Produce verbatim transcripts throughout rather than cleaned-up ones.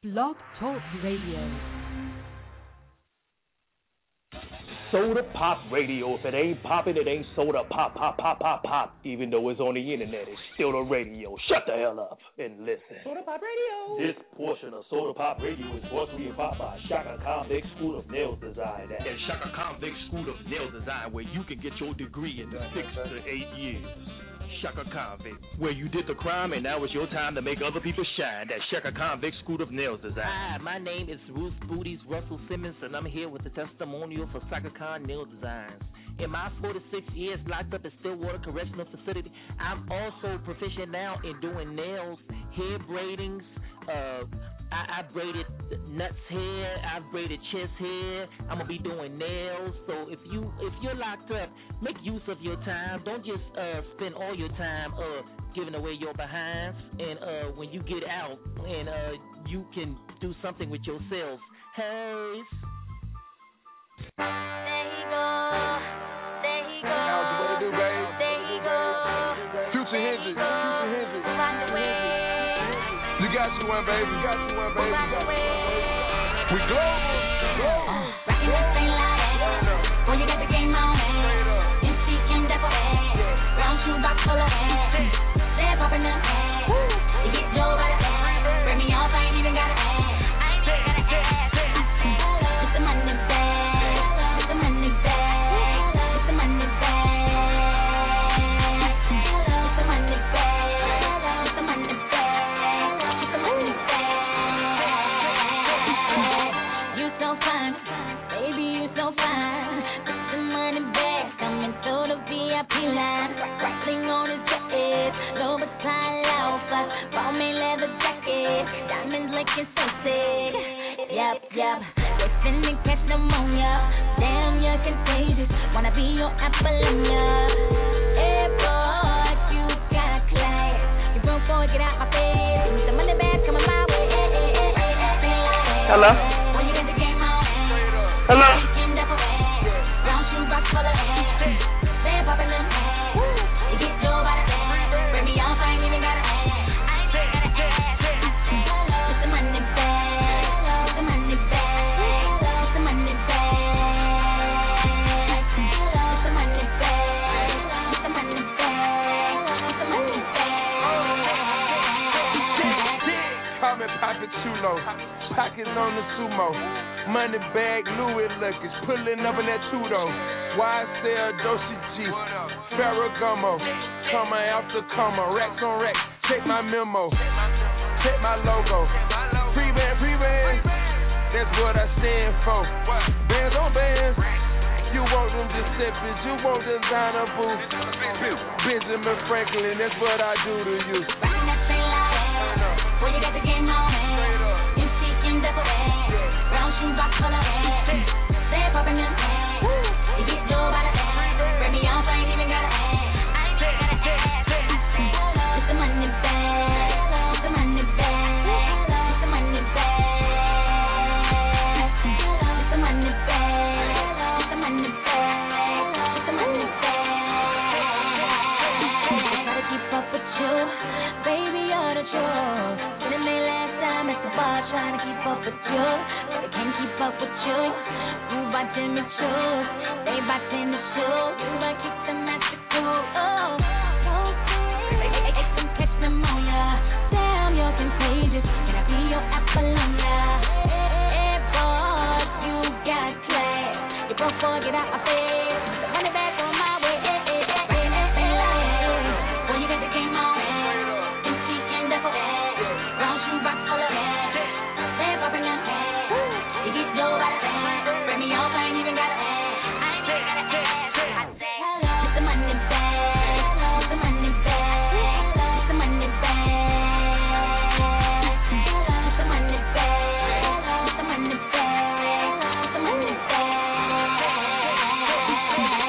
Blog Talk Radio. Soda Pop Radio. If it ain't popping, it ain't soda pop, pop, pop, pop, pop. Even though it's on the internet, it's still the radio. Shut the hell up and listen. Soda Pop Radio. This portion of Soda Pop Radio is brought to you by Shaka Convict School of Nail Design. At Shaka Convict School of Nail Design, where you can get your degree in six to eight years. Shaka Convict, where you did the crime and now it's your time to make other people shine. At Shaka Convict School of Nail Design. Hi, my name is Ruth Booties Russell Simmons, and I'm here with a testimonial for Shaka Khan Nail Designs. In my forty-six years locked up in Stillwater Correctional Facility, I'm also proficient now in doing nails, hair braidings. Uh, I, I braided nuts hair, I've braided chest hair. I'm gonna be doing nails. So if you if you're locked up, make use of your time. Don't just uh, spend all your time uh, giving away your behinds. And uh, when you get out, and uh, you can do something with yourself. Hey. There you go. There you go. How's what to do, babe? There you go. Future Hendrix. Future Hendrix. You got you one, baby. You got you one, baby. You got you one, baby. We global. Global. Rockin' that thing like boy, you got the game on it. M C and Dapper head. Round shoe box full of head. Step up in them head. You get Joe by the head. Bring me off, I ain't even got a head. I ain't even got a head. It's the money bag. It's the money bag. It's the money bag. It's the money bag. It's the money bag. You so fine, baby, you so fine. Put the money back, coming through the V I P line. Wrestling on his jacket, Louboutin loafer, balmy leather jacket, diamonds looking so sick. Yup, yup, they finna catch pneumonia. Damn, you're contagious. Wanna be your Apollonia. Hey boy, you got class. You broke boy, get out my face. Give me some money back, coming my way. Hello? Hello? Chulo, pockets on the sumo, money bag, Louis luggage, pulling up in that Tudo, Y S L, Doshi G, Ferragamo, coma after coma, racks on racks, check my memo, check my logo, free band, free band, that's what I stand for, bands on bands, you want them Giuseppe's, you want designer boots, Benjamin Franklin, that's what I do to you. Boy, you got the game on it. M C and Dapper head. Round shoe box full of head. Step up in them head. You get Joe by the head. Bring me off, I ain't even got a head. I ain't even got a head. It's the money bag. It's the money bag. It's the money bag. It's the money bag. It's the money bag. It's the money bag. I gotta keep up with you. Baby, you're the truth. Didn't me last time at the bar trying to keep up with you, but I can't keep up with you. You watching me choose, they watching me choose. You I keep them at the cool. Oh, so sweet. They, they, they can catch pneumonia. Damn, you're contagious. Can I be your Apollonia? Hey, boy, you got class. You broke boy, get out my face. The money back on my way. Boy, you got the game on. Round shoe box full of head. Step up in them head. You get Joe by the head. Bring me off, I ain't even got a head. I ain't even got a head. I say, it's the money bag. It's the money bag. It's the money bag. It's the money bag. It's the money bag. It's the money bag.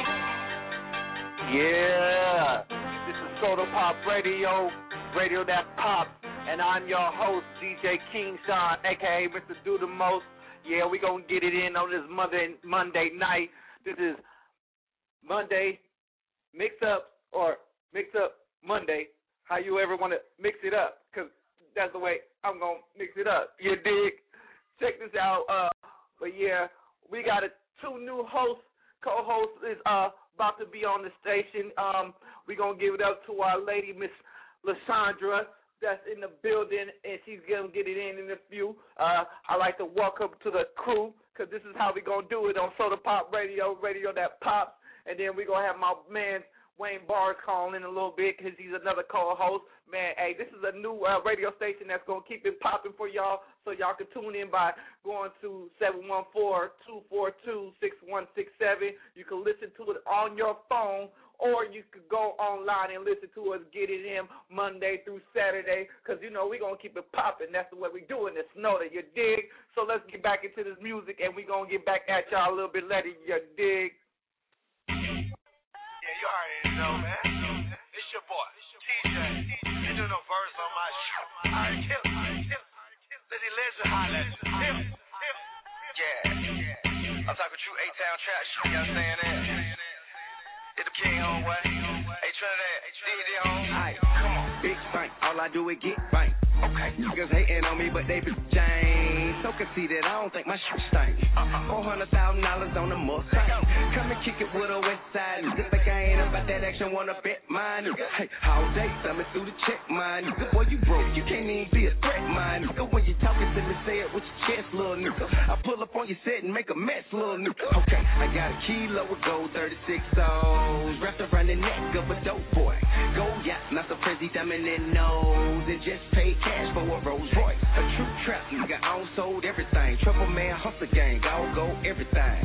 Yeah. This is Soda Pop Radio. Radio that pop, and I'm your host, D J King Sean, a k a. Mister Do the Most. Yeah, we gonna get it in on this Monday Monday night. This is Monday Mix Up, or Mix Up Monday, how you ever want to mix it up, because that's the way I'm going to mix it up. You dig? Check this out. Uh, but, yeah, we got a, two new hosts. Co-host is uh, about to be on the station. Um, we're going to give it up to our lady, Miss Lashondra, that's in the building, and she's going to get it in in a few. Uh, I'd like to welcome to the crew, because this is how we're going to do it on Soda Pop Radio, radio that pops. And then we're going to have my man Wayne Bars calling in a little bit because he's another co-host. Man, hey, this is a new uh, radio station that's going to keep it popping for y'all, so y'all can tune in by going to seven one four, two four two, six one six seven. You can listen to it on your phone, or you could go online and listen to us, get it in Monday through Saturday, because, you know, we're going to keep it popping. That's the way we're doing this. Know that you dig? So let's get back into this music, and we're going to get back at y'all a little bit later. You dig? Yeah, you already know, man. It's your boy, T J. You do no verse on my show. Alright, kill it. Lizzie Legend, holla at you. Yeah. I'm talking true A-Town trap shit, you know what I'm saying? That. It's the King homeway. Hey, Trinidad, D D home. Alright, come on. Big spank, all I do is get bang. Okay, niggas hating on me, but they be changed. So conceited, I don't think my shit stink. Four hundred thousand dollars on the Mustang. Come and kick it with a West Side. Nigga think I ain't about that action, wanna bet mine. Hey, all day, thumbing through the check mine. Nigga, boy, you broke, you can't even be a threat mine. Nigga, when you talking to me, say it with your chest, little nigga. I pull up on your set and make a mess, little nigga. Okay, I got a kilo with gold thirty-six O's wrapped around the neck of a dope boy. Gold yacht, not so crazy, diamond in nose. And just paid cash for a Rolls Royce. A true trap nigga, I don't sold everything. Trouble man, hustle gang, I'll go everything.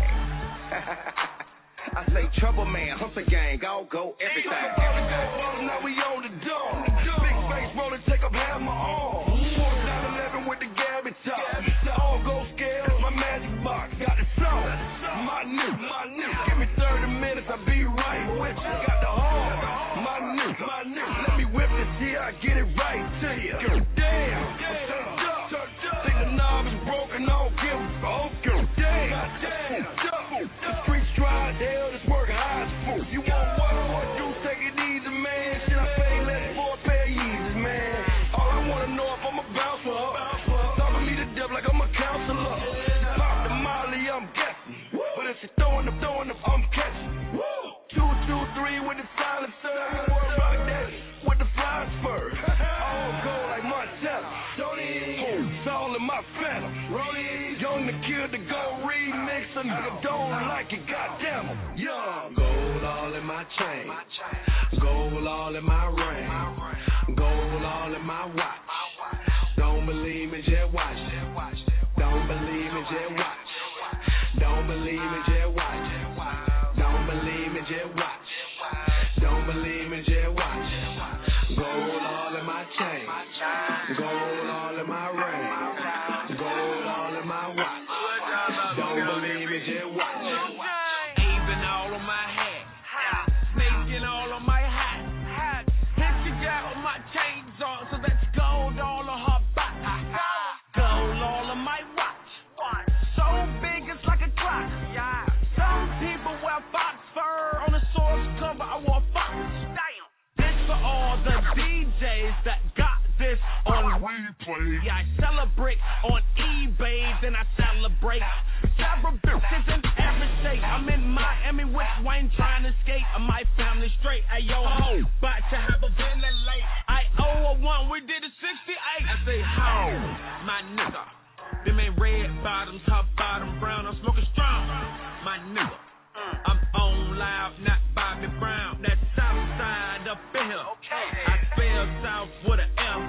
I say trouble man, hustle gang, I'll go everything. Now we on the door. Big face rolling, take up half my arm. nine eleven with the Gabby top. All gold scales, my magic box. Got the song, my new, my new. Give me thirty minutes, I'll be right with you. Got the heart, my new, my new. Let me whip this here, I get it right to you. Damn, think the knob is broken, I don't give a fuck. Damn, the streets dry as hell, this work high as fool. You want what I want to do, take it easy, man. Shit, I pay less for a pair of Yeezys, man. All I want to know if I'm a bounce for her. Talking me to death like I'm a counselor. Pop the molly, I'm guessing. But if she throwing them, throwing them, I'm catching. Two, two, three with the silencer. Boy, rock that with the flying spur. All gold like Montana. It's all in my phantom. Young to kill the gold remix. A nigga don't like it, goddamn it. Young. Gold all in my chain. Gold all in my ring. Gold all in my watch. Don't believe me, just watch. Don't believe me, just watch. Don't believe me, just watch. Don't believe me, just watch. Don't believe me, just watch. Gold all in my chain. Gold all in my ring. Gold all in my watch. Don't believe me, just watch. Even all on my hat. Snaking all on my hat. Hit you got with my chains on, so that's gold all on her back. Gold all on my watch. So big it's like a clock. Some people wear fox fur on the source cover. I wore fox. This for all the D Js that got this on replay. Yeah, I celebrate on eBay, then I celebrate. Several bitches in every state. I'm in Miami with Wayne trying to skate. And my family straight. Hey, yo, ho, about to have a ventilate. I owe a one, we did a sixty-eight. I say, ho, my nigga. Them ain't red bottoms, top bottom brown. I'm smoking strong, my nigga. I'm on loud, not Bobby Brown. That south side up in here. I spell south with an L.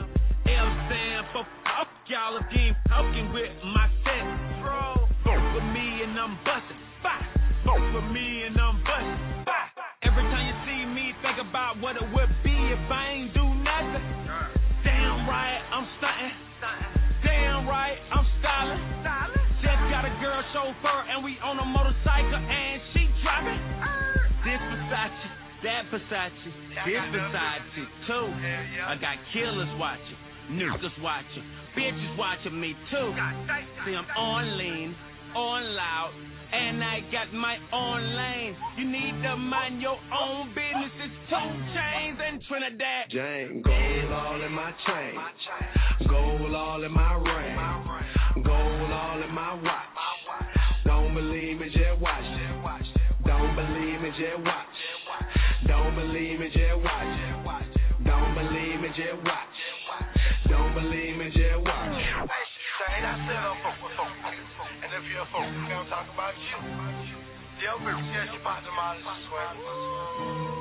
L stand for fuck y'all if you ain't fucking with my set. Vote for me and I'm bustin'. Vote for me and I'm bustin'. Every time you see me, think about what it would be if I ain't do nothing. Damn right, I'm stuntin'. Damn right, I'm stylin'. Just got a girl chauffeur and we on a motorcycle and she driving. This Versace, that Versace, this Versace too. I got killers watching, niggas watching, bitches watching me too. See, I'm on lean, on loud, and I got my own lane. You need to mind your own business. It's two chains and Trinidad. Jane, gold all in my chain, gold all in my ring, gold all in my watch. Don't believe me, just watch. Don't believe me, just watch. Don't believe me, just watch. Don't believe me, just watch. Don't believe me, just watch. Ain't I said I'm folk with folk? And if you're a folk, we don't talk about you. Yo, bitch, yes, you bought them all this sweat.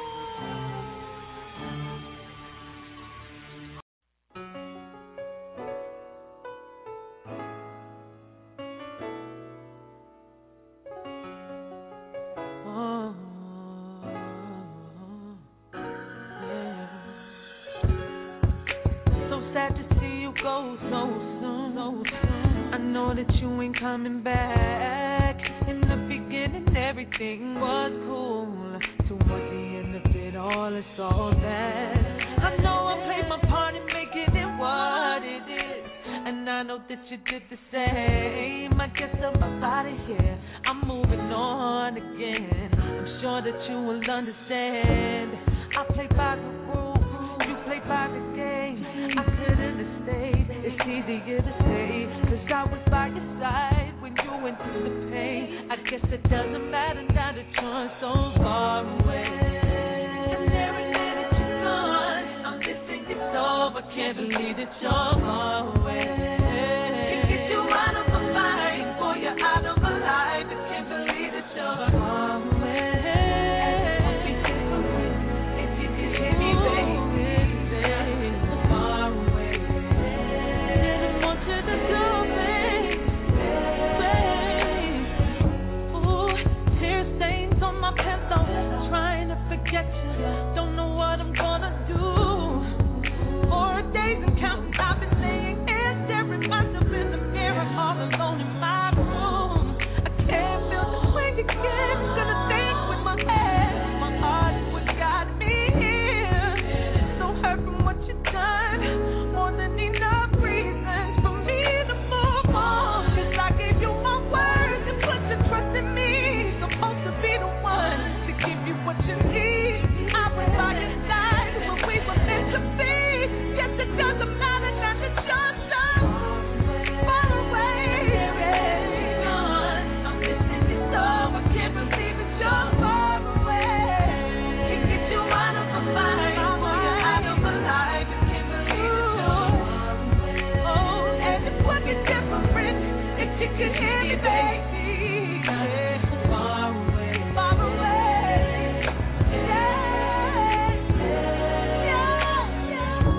Coming back. In the beginning, everything was cool. Toward the end of it all, it's all bad. I know I played my part in making it what it is, and I know that you did the same. I guess I'm out of here. I'm moving on again. I'm sure that you will understand. I play by the rules, you play by the game. I couldn't have stayed. It's easier to say, 'cause I was by your side when you went through the pain. I guess it doesn't matter now that you're so far away. And every day that you're gone, I'm missing you so, but can't believe that you're far away. Can't get you out of my mind, boy, you're out of my life. I can't believe that you're far away. If you could hear me, baby, far away. Didn't want you to go, babe. Ooh, tear stains on my pencil, trying to forget you. Don't know what I'm gonna do. Four days and counting, I've been laying here staring myself in the mirror, all alone in my room. I can't feel the way again. Gonna think with my head. My heart is what got me here. So hurt from what you've done, more than enough reasons for me to move on. 'Cause I gave you my word and put the trust in me. Supposed to be the one to give you what you need. I was by your side when we were meant to be. Yes, it doesn't matter now that you're so far away. I'm missing you so, I can't believe that you're far away. Can't get you out of my mind, boy, you're out of my life. I can't believe that you're far away. Oh, and it would be different if you could hear me, baby. Far away, far away. Yeah, yeah,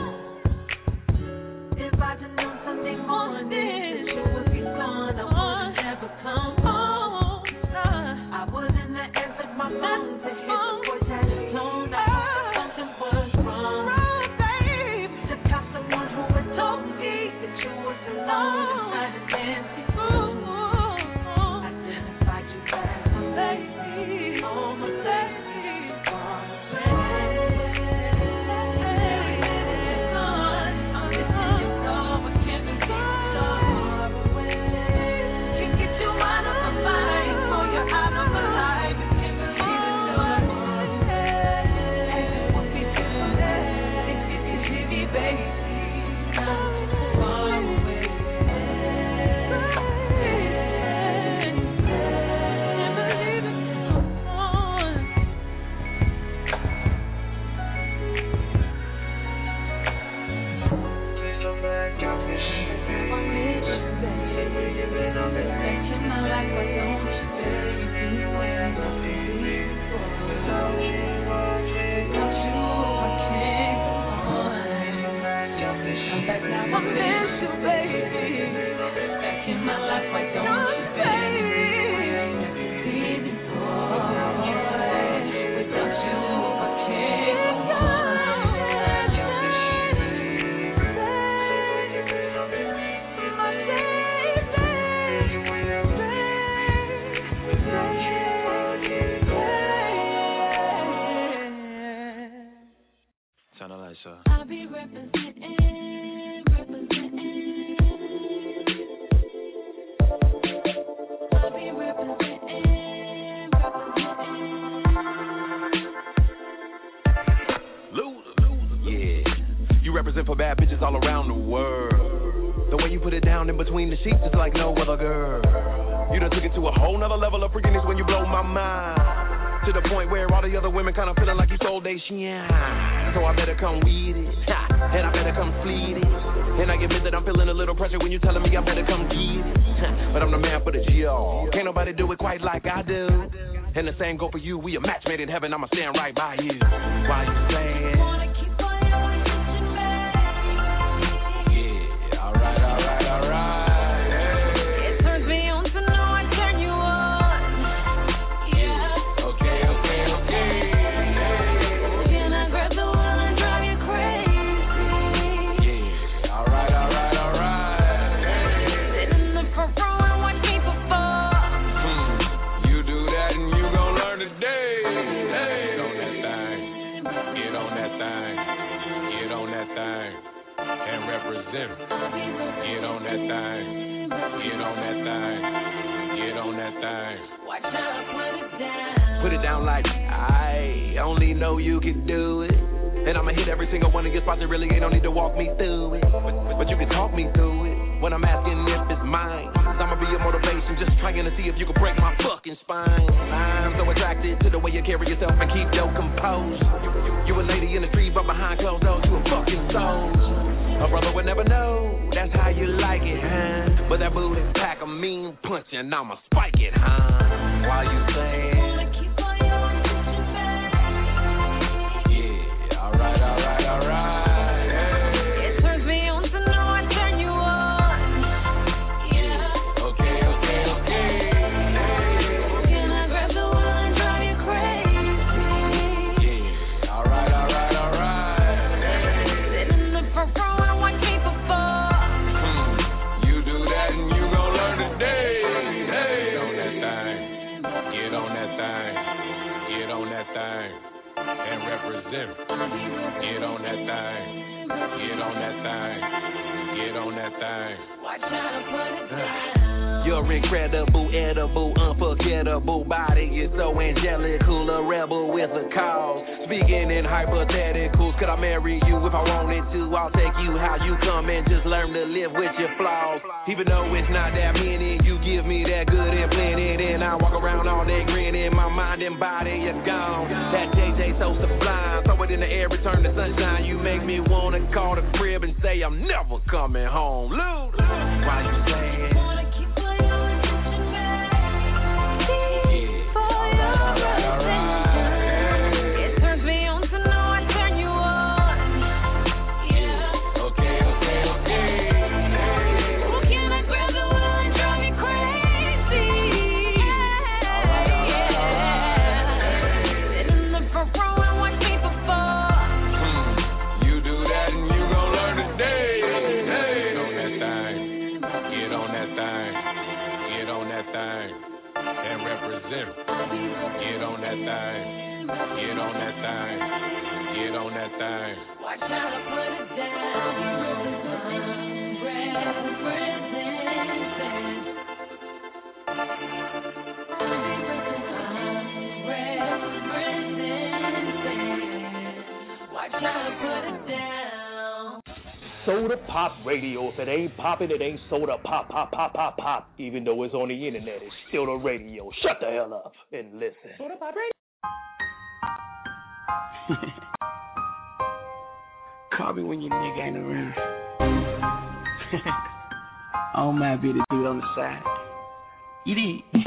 yeah. If I'd have known Sunday morning you would be gone, I would never come home. I wouldn't have answered my phone to hear the voice had its tone. I thought something was wrong. Babe, to tell someone who had told me that you was alone inside the dancing room. I didn't fight you back, my baby. Oh, my baby, far away. I'm missing you so, I can't believe you're so far away. Can't get you out of my mind, boy, you're out of my life. I can't believe that you're far away. It would be different if you could hear me, baby. Far away. Can't believe it. Making my life, why don't you, baby? Without you, I can't go on. Back now, I miss you, baby. Back in my life, why don't you, baby? Leave me, boy. Without you, I can't go on. My baby, baby. represent for bad bitches all around the world. The way you put it down in between the sheets is like no other girl. You done took it to a whole nother level of freakiness when you blow my mind. To the point where all the other women kind of feeling like you sold they shine. So I better come with it, ha, and I better come fleet it. And I admit that I'm feeling a little pressure when you telling me I better come get it. But I'm the man for the job. Can't nobody do it quite like I do. And the same go for you. We a match made in heaven. I'ma stand right by you. While you playing. Yeah, all right, all right, all right. Get on that thing, get on that thing, get on that thing. Watch out, put it down. Put it down like I only know you can do it. And I'ma hit every single one of your spots that really ain't no need to walk me through it. But, but you can talk me through it when I'm asking if it's mine. I'ma be your motivation, just trying to see if you can break my fucking spine. I'm so attracted to the way you carry yourself and keep your composure. You, you a lady in the street, but behind closed doors, you a fucking soldier. A brother would never know, that's how you like it, huh? But that booty pack a mean punch and I'ma spike it, huh? While you saying, yeah, alright, alright, alright. Get on that thing, get on that thing, get on that thing. Watch out and put it down. Your incredible, edible, unforgettable body is so angelical, a rebel with a cause. Speaking in hypotheticals, could I marry you if I wanted to? I'll take you how you come and just learn to live with your flaws. Even though it's not that many, you give me that good and plenty. Then I walk around all day grinning, my mind and body are gone. That J J so sublime, throw it in the air, return to sunshine. You make me wanna call the crib and say I'm never coming home. Lou, why you saying? Get on that thing, get on that thing, get on that thing. Watch out to put it down. Watch out to put it down. Soda Pop Radio. If it ain't popping, it ain't soda pop, pop, pop, pop, pop. Even though it's on the internet, it's still the radio. Shut the hell up and listen. Soda Pop Radio. Call me when your nigga ain't around. I don't mind being the dude on the side. You did.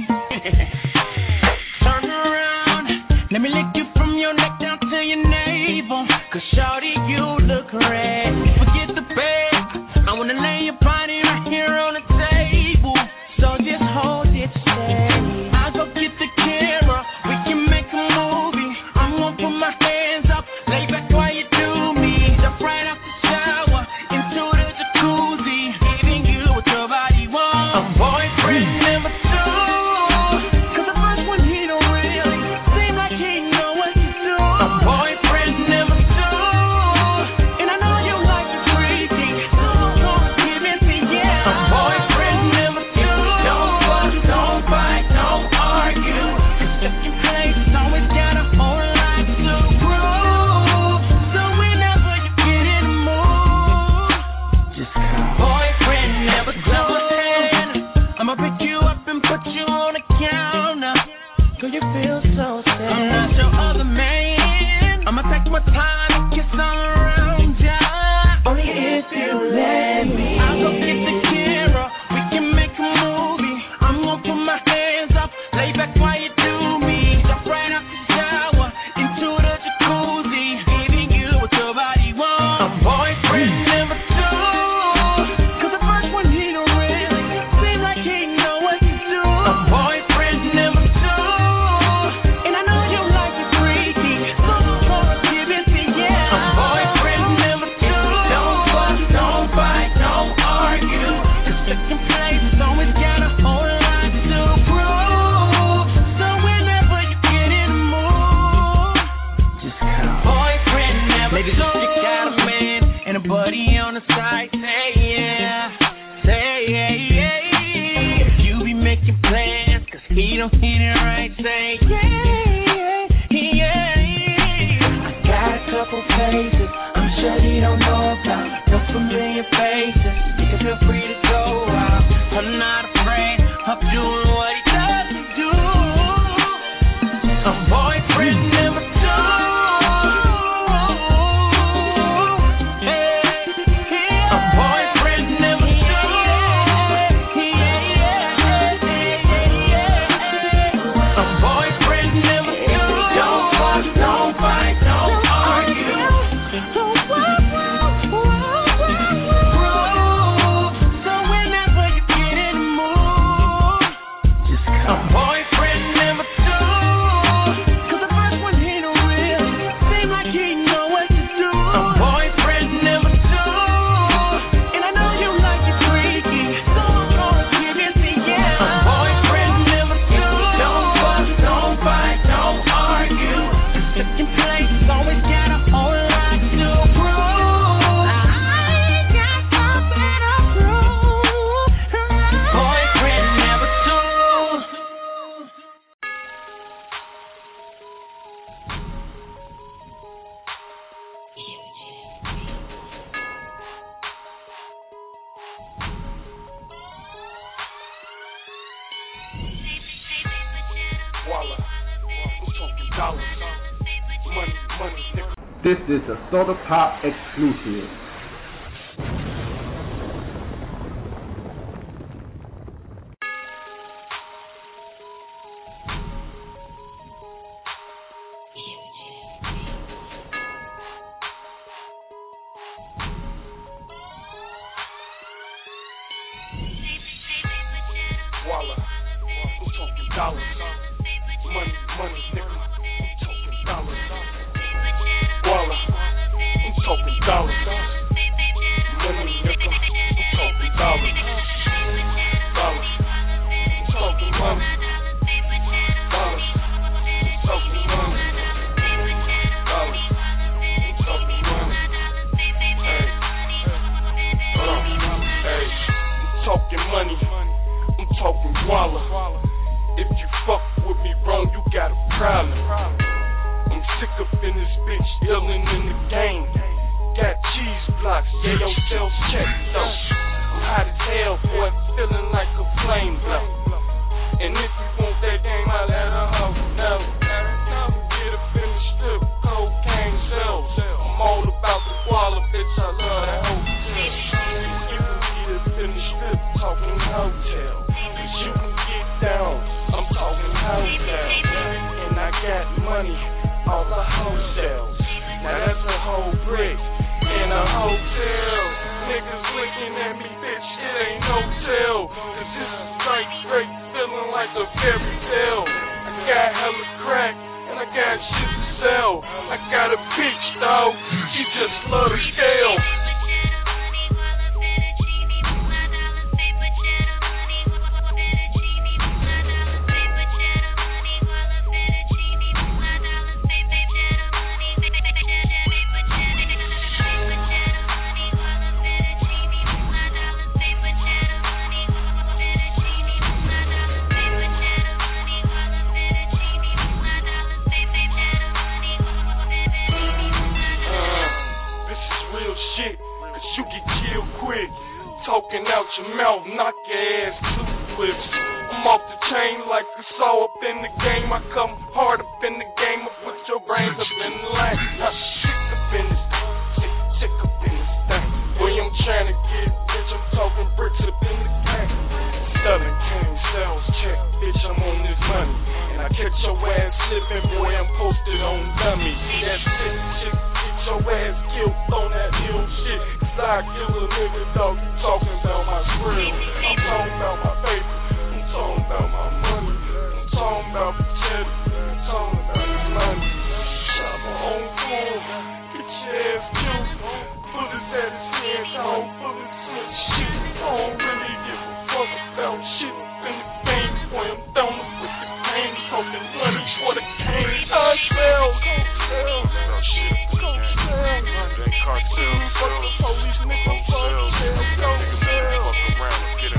Turn around. Let me lick you from your neck down to your navel. Cause shawty, you look red. Forget the bed. I wanna lay your body right here on the table. So just hold it steady. I'll go get the camera. We can make a movie. I'm gonna put my hands up. Lay back while you do me. Jump right out the shower into the jacuzzi. Giving you what your body wants. A boyfriend number two. Cause the first one he don't really seem like he know what to do. A boyfriend number two. And I know you like it freaky. So give it to you. yeah. If you be making plans, cause he don't hit it right, say yeah, yeah, yeah. I got a couple places I'm sure he don't know about. No familiar faces, you can feel free to go out. I'm not afraid of doing what he doesn't do. I'm boyfriend number two. This is a Soda Pop exclusive. Walla, I'm talking dollars. Money, money, nigga. I'm talking dollars. Walla, I'm talking dollars. Money, nigga. I'm talking dollars. Dollars. I'm talking money. Dollars. I'm talking money. Dollars. I'm talking money. Hey. Uh, hey. I'm talking money. I'm talking Walla. If you fuck with me wrong, you got a problem. I'm sick up in this bitch, illin' in the game. Got cheese blocks, yeah, your sales check though. I'm hot as hell, boy, feeling like a flame blow. And if you want that game, I'll let her hoe know. Get up in the strip, cocaine sales. I'm all about the Walla, bitch, I love that hotel. You can get up in the strip, talking hotel. Cause you can get down, I'm talking hotel. And I got money, all the wholesales. Now that's a whole brick in a hotel. Niggas looking at me, bitch, it ain't no tell. Cause this is straight, straight, feeling like a fairy tale. I got hella crack, and I got shit to sell. I got a bitch, though, she just love the scale. Talking out your mouth, knock your ass two flips. I'm off the chain like a saw up in the game. I come hard up in the game. I put your brains up in the line. Now sick up in this thing, sick, sick up in this thing. Boy, I'm trying to get rich. I'm talking bricks up in the game. Southern King sales check, bitch, I'm on this money. And I catch your ass slipping, boy, I'm posted on dummy. That sick chick, get your ass killed on that ill shit. I kill a nigga, dog, you talking about my grill. I'm talking about my paper, I'm talking about my money. I'm talking about the cheddar, I'm talking about the money. Shot my own fool, get your ass killed. Bullets at his hands, I don't bullets in shit. I don't really give a fuck about shit. In the game, boy, I'm down with the pain. Talking money for the cane. I smell, coke sales, coke sales, cartel sales. Police niggas fuck sales, go sales. Fuck around, let's get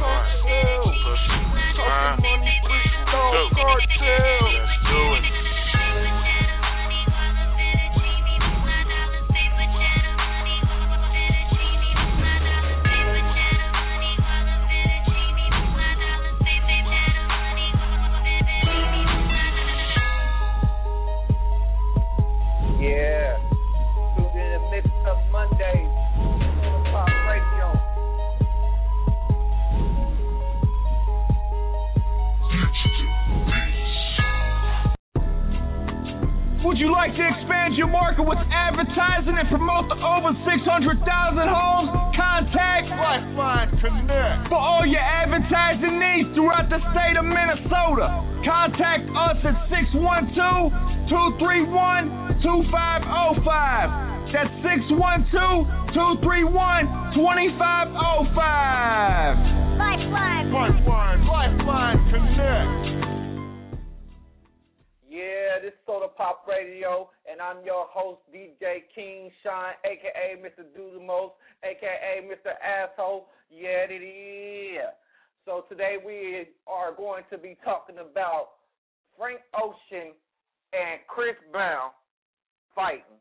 you like to expand your market with advertising and promote the over six hundred thousand homes? Contact Lifeline Connect for all your advertising needs throughout the state of Minnesota. Contact us at six one two, two three one, two five zero five. That's six one two, two three one, two five zero five. Lifeline. Lifeline. Lifeline Connect. Yeah, this is Soda Pop Radio, and I'm your host, D J King Sean, a k a. Mister Do the Most, a k a. Mister Asshole. Yeah, it is. So today we are going to be talking about Frank Ocean and Chris Brown fighting.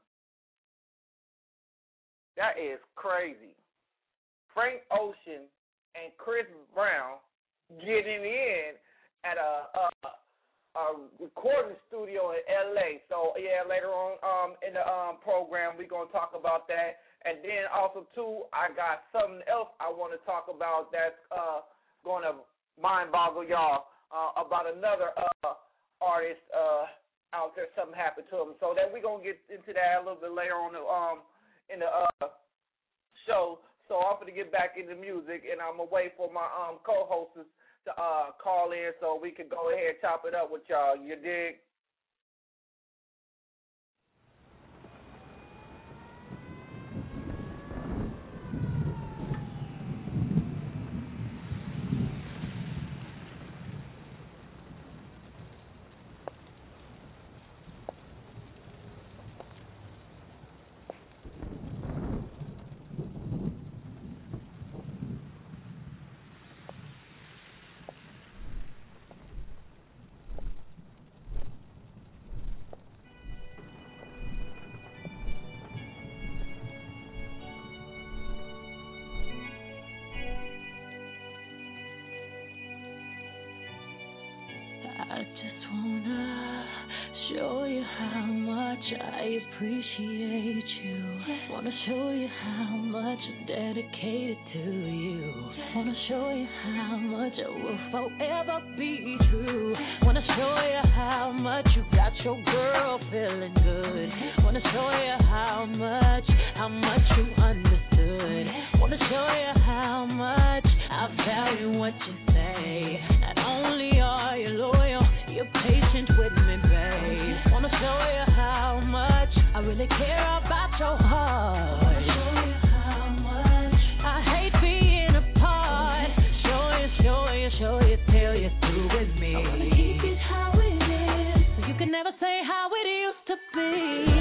That is crazy. Frank Ocean and Chris Brown getting in at a, a, a recording studio in L A. So, yeah, later on um, in the um, program, we're going to talk about that. And then also, too, I got something else I want to talk about that's uh, going to mind-boggle y'all uh, about another uh, artist uh, out there. Something happened to him. So that we're going to get into that a little bit later on the, um, in the uh, show. So I'm going to get back into music, and I'm going to wait for my um, co-hosts to uh, call in so we can go ahead and chop it up with y'all. You dig? I just wanna show you how much I appreciate you. Wanna show you how much I'm dedicated to you. Wanna show you how much I will forever be true. Wanna show you how much you got your girl feeling good. Wanna show you how much, how much you understood. Wanna show you how much I value what you say. Not only are you loyal, you're patient with me, babe. Wanna show you how much I really care about your heart. Wanna show you how much I hate being apart. Show you, show you, show you till you're through with me. I wanna keep it how it is, so you can never say how it used to be.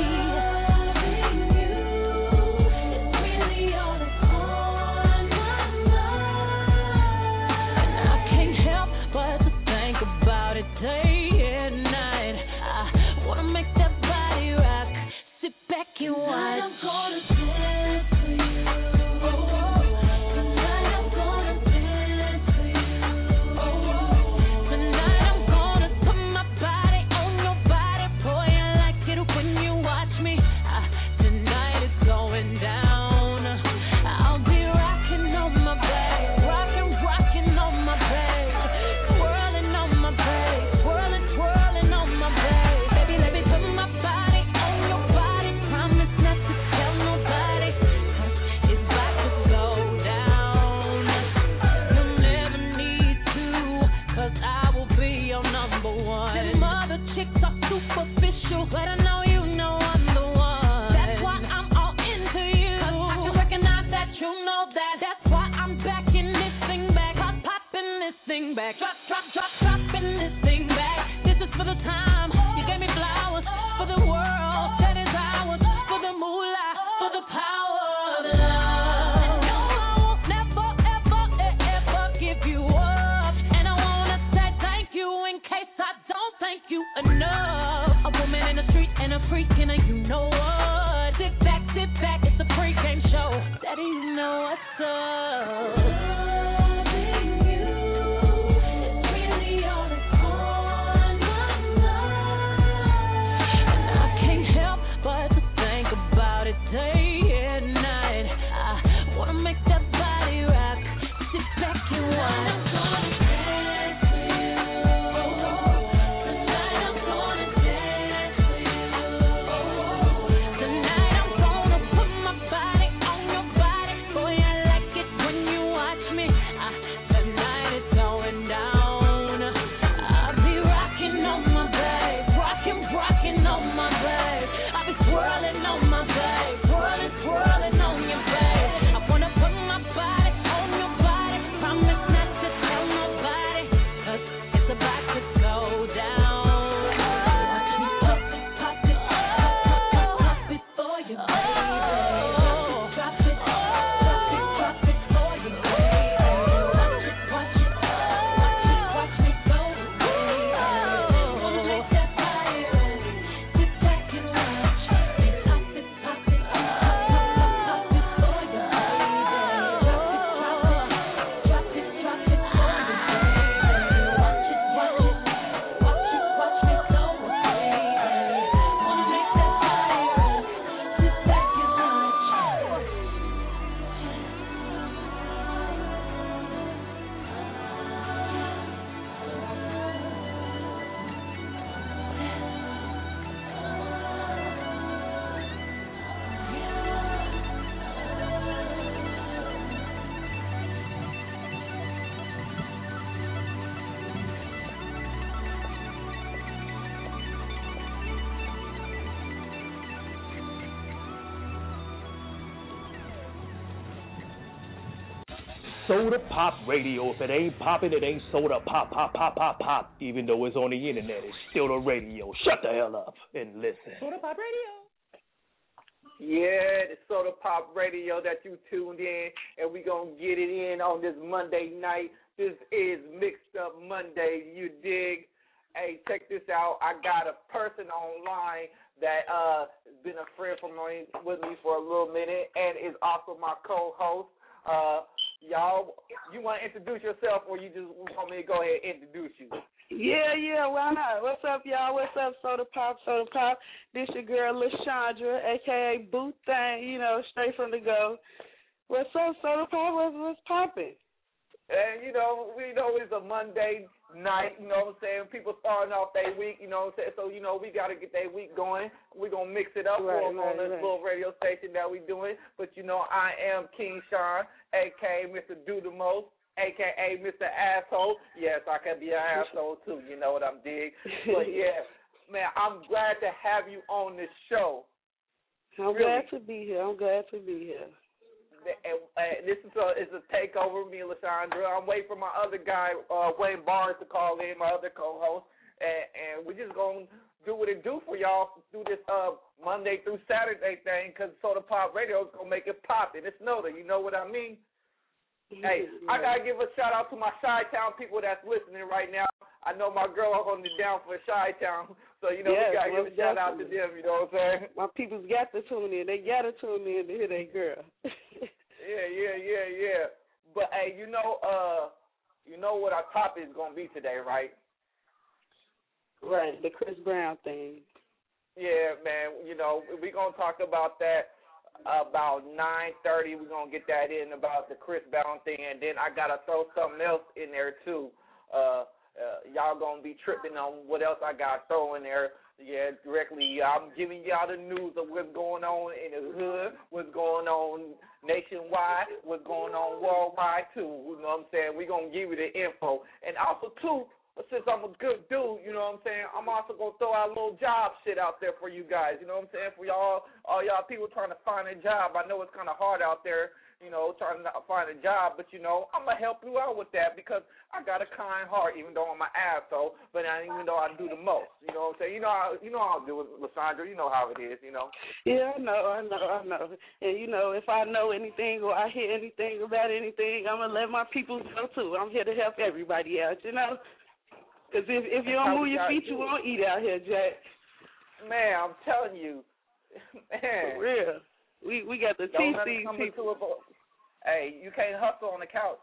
Day and night, I wanna make that body rock. Sit back and watch. Tonight I'm gonna dance for you. Tonight I'm gonna dance for you. Tonight I'm gonna put my body on your body. Boy, I like it when you watch me. Uh, tonight it's going down. I'll be rocking on my back, rocking, rocking on my back, twirling on my back. Superficial, but I know you know I'm the one. That's why I'm all into you. I can recognize that you know that. That's why I'm backing this thing back. Pop, popping this thing back. Drop, drop, drop, dropping this thing back. This is for the time you gave me flowers, for the world that is ours, for the moolah, for the power of love. No, I won't never, ever, ever give you up. And I wanna say thank you in case I don't thank you enough. And a freak and a you know what. Sit back, sit back, it's a pre-game show. Daddy, you know what's up. Loving you, it's Soda Pop Radio. If it ain't popping, it ain't soda pop, pop, pop, pop, pop. Even though it's on the internet, it's still the radio. Shut the hell up and listen. Soda Pop Radio. Yeah, the Soda Pop Radio that you tuned in, and we going to get it in on this Monday night. This is Mixed Up Monday, you dig? Hey, check this out. I got a person online that uh has been a friend from me, with me for a little minute and is also my co-host. Uh, y'all, you want to introduce yourself, or you just want me to go ahead and introduce you? Yeah, yeah, why not? What's up, y'all? What's up, Soda Pop, Soda Pop? This your girl, LaShondra, a k a. Boot Thing, you know, straight from the go. What's up, Soda Pop? What's, what's popping? And, you know, we know it's a Monday night, you know what I'm saying? People starting off their week, you know what I'm saying? So, you know, we got to get their week going. We're going to mix it up right, for them right, on this right. little radio station that we doing. But, you know, I am King Sean, a k a. Mister Do the Most, a k a. Mister Asshole. Yes, I can be an asshole, too. You know what I'm dig. But, yeah, man, I'm glad to have you on this show. I'm really. glad to be here. I'm glad to be here. And, and this is a is a takeover, me and LaShondra. I'm waiting for my other guy, uh, Wayne Barnes, to call in, my other co-host, and, and we're just gonna do what it do for y'all through this uh Monday through Saturday thing, because Soda Pop Radio is gonna make it pop. And it's Noda, you know what I mean? Mm-hmm. Hey, I gotta give a shout out to my Chi-Town people that's listening right now. I know my girl on the down for Chi-Town, so you know yes, we gotta give a shout out to them. You know what I'm saying? My people's got to tune in. They gotta tune in to hear that girl. Yeah, yeah, yeah, yeah. But hey, you know, uh, you know what our topic is gonna be today, right? Right, the Chris Brown thing. Yeah, man. You know, we're gonna talk about that about nine thirty. We're gonna get that in about the Chris Brown thing, and then I gotta throw something else in there too. Uh, uh, y'all gonna be tripping on what else I got throw in there. Yeah, directly. I'm giving y'all the news of what's going on in the hood, what's going on nationwide, what's going on worldwide, too. You know what I'm saying? We're going to give you the info. And also, too, since I'm a good dude, you know what I'm saying, I'm also going to throw out a little job shit out there for you guys. You know what I'm saying? For y'all, all y'all people trying to find a job. I know it's kind of hard out there, you know, trying to find a job, but, you know, I'm going to help you out with that because I got a kind heart, even though I'm an asshole, but I, even though I do the most. You know what I'm saying? You know how, you know how I do it, LaShondra. You know how it is, you know? Yeah, I know, I know, I know. And, you know, if I know anything or I hear anything about anything, I'm going to let my people know, too. I'm here to help everybody out, you know? Because if, if you don't move your feet, you won't eat out here, Jack. Man, I'm telling you. Man. For real. We we got the T C people. Hey, you can't hustle on the couch.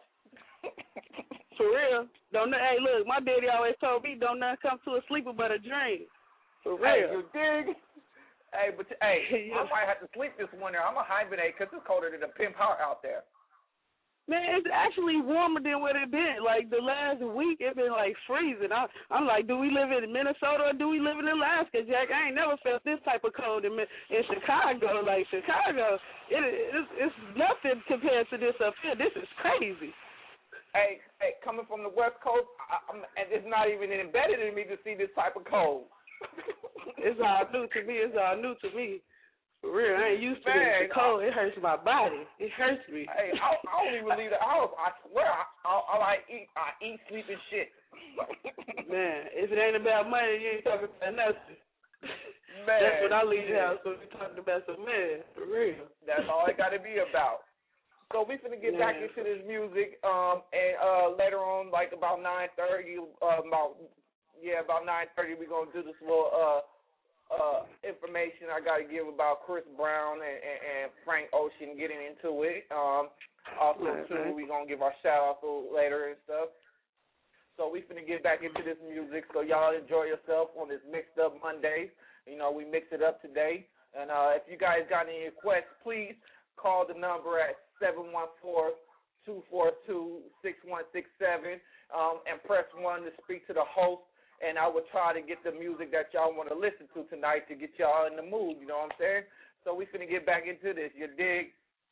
For real. Don't hey look, my daddy always told me don't nothing come to a sleeper but a dream. For real. Hey, you dig? Hey, but hey, yeah. I might have to sleep this winter. I'm a hibernate because it's colder than a pimp heart out there. Man, it's actually warmer than what it been. Like, the last week, it's been, like, freezing. I, I'm like, do we live in Minnesota or do we live in Alaska, Jack? I ain't never felt this type of cold in, in Chicago. Like, Chicago, it, it's, it's nothing compared to this up here. This is crazy. Hey, hey, coming from the West Coast, I, I'm, and it's not even embedded in me to see this type of cold. It's all new to me. It's all new to me. For real, I ain't used to Man, the cold. It hurts my body. It hurts me. Hey, I, I don't even leave the house. I swear, I, I, I eat, I eat, sleep, and shit. Man, if it ain't about money, you ain't talking about nothing. Man, that's when I leave the house. So we talking about some man, for real. That's all it got to be about. So we finna get yeah. back into this music, um, and uh, later on, like about nine thirty, uh, about yeah, about nine thirty, we gonna do this little uh. Uh, information I got to give about Chris Brown and, and, and Frank Ocean getting into it. Um, also, right, too, right. we're going to give our shout-outs later and stuff. So we finna get back into this music, so y'all enjoy yourself on this Mixed Up Monday. You know, we mix it up today. And uh, if you guys got any requests, please call the number at seven one four, two four two, six one six seven um, and press one to speak to the host. And I would try to get the music that y'all want to listen to tonight to get y'all in the mood, you know what I'm saying? So we finna get back into this, you dig?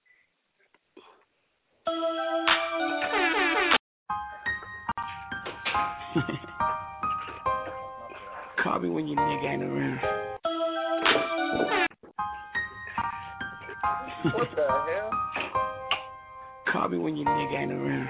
Call me when your nigga ain't around. What the hell? Call me when your nigga ain't around.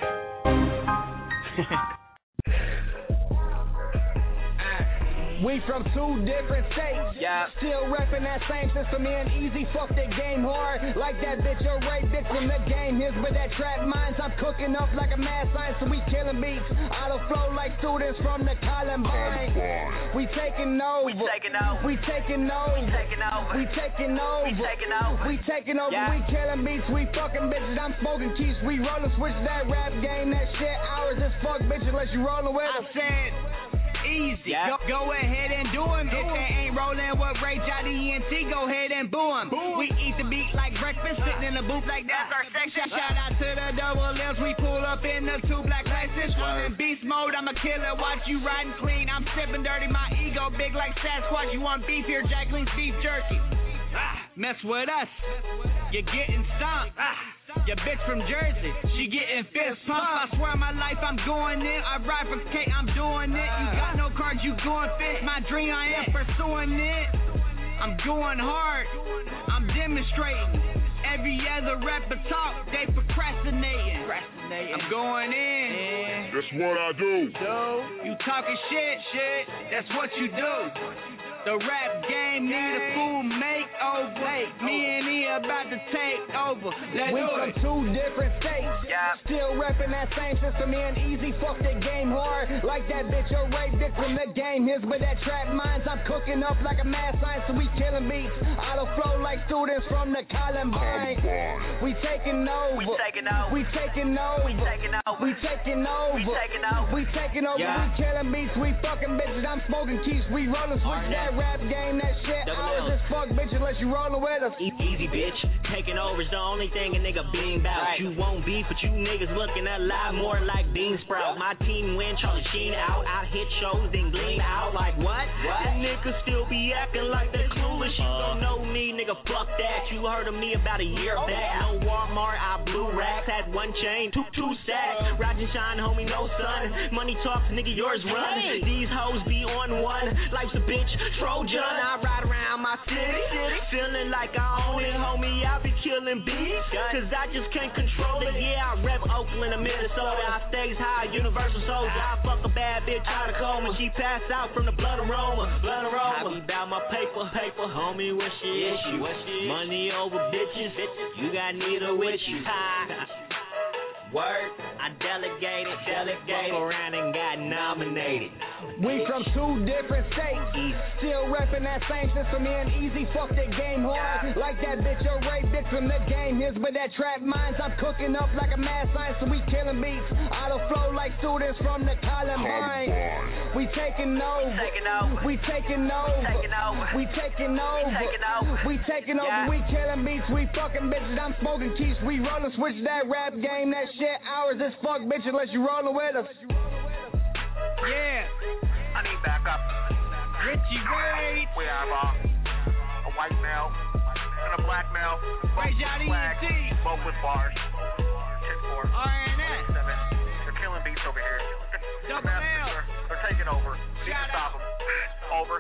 We from two different states, yeah. Still reppin' that same system in easy, fuck that game hard. Like that bitch, a rape bitch from the game. Here's with that trap minds, I'm cooking up like a mad science, so we killing beats. Auto flow like students from the Columbine. We taking over, we taking over, we taking over, we taking over, we taking over, we taking over, we taking over, yeah. We killing beats, we fucking bitches, I'm smoking keys, we rollin' switch that rap game, that shit ours as fuck bitch unless you rollin' with us. I said easy. Yep. Go, go ahead and do him. If they ain't rolling with Ray J E N T, go ahead and boo him. Boom. We eat the beat like breakfast, sitting in the booth like that's our section. Shout out to the double L's. We pull up in the two black Lexus. I'm in beast mode. I'm a killer. Watch you riding clean. I'm sipping dirty. My ego big like Sasquatch. You want beef here? Jacqueline's beef jerky. Ah, mess with us. You're getting stomped. Ah. Your bitch from Jersey, she getting fist pumped. I swear on my life I'm going in. I ride for K, I'm doing it. You got no cards, you going fit. My dream, I am pursuing it. I'm going hard, I'm demonstrating. Every other rapper talk, they procrastinating. I'm going in. That's what I do. So, you talking shit, shit, that's what you do. The rap game need a full makeover. Me and E about to take over. Let's we from two different states, yeah. Still reppin' that same system in easy. Fuck that game hard. Like that bitch, a rape bitch from the game. Here's with that trap minds. I'm cooking up like a mad science, so we killing beats. Auto flow like students from the Columbine. We taking over. We taking over. We taking over. We taking over. We taking over. We taking over. We taking over. Yeah. We killing beats. We fucking bitches. I'm smoking keys. We rollin' switch that rap game, that shit. Ours as fuck, bitch, unless you rollin' with us. Easy, bitch. Taking over is the only thing a nigga being about. Right. You won't beef, but you niggas looking a lot more like Bean Sprout. My team win, Charlie Sheen out. I hit shows, then gleam out. Like what? What? The niggas still be acting like they clueless. You don't know me, nigga, fuck that. You heard of me about a year oh, back. Yeah. No Walmart, I blew racks. Had one chain, two, two sacks. Ride and shine, homie, no son. Money talks, nigga, yours run. Hey. These hoes be on one. Life's a bitch, Trojan. I ride around my city, city, feeling like I own it, homie. I be killing beats, cause I just can't control it. Yeah, I rep Oakland and Minnesota. I stays high, universal soldier. I fuck a bad bitch out of coma. She passed out from the blood aroma, blood aroma. I be bout my paper, paper, homie. What's your issue? Money over bitches, you got neither with you. Word, I delegated, delegated, fuck around and got nominated. We from two different states, still reppin' that same system in easy. Fuck that game hard. Like that bitch, a rape bitch from the game. Here's with that trap minds. I'm cooking up like a mad science, so we killing beats. Auto flow like students from the Columbine. We taking over. We taking over. We taking over. We taking over. We killing beats. We fucking bitches. I'm smoking keys. We rollin' switch that rap game. That shit ours as fuck, bitch, unless you rollin' with us. Yeah. I need backup. Richie Wade. We have uh, a white male and a black male. Ray J E N T. Both with bars. ten four. R N S. They're killing beats over here. Double L. They're, they're taking over. Need to stop them. Over.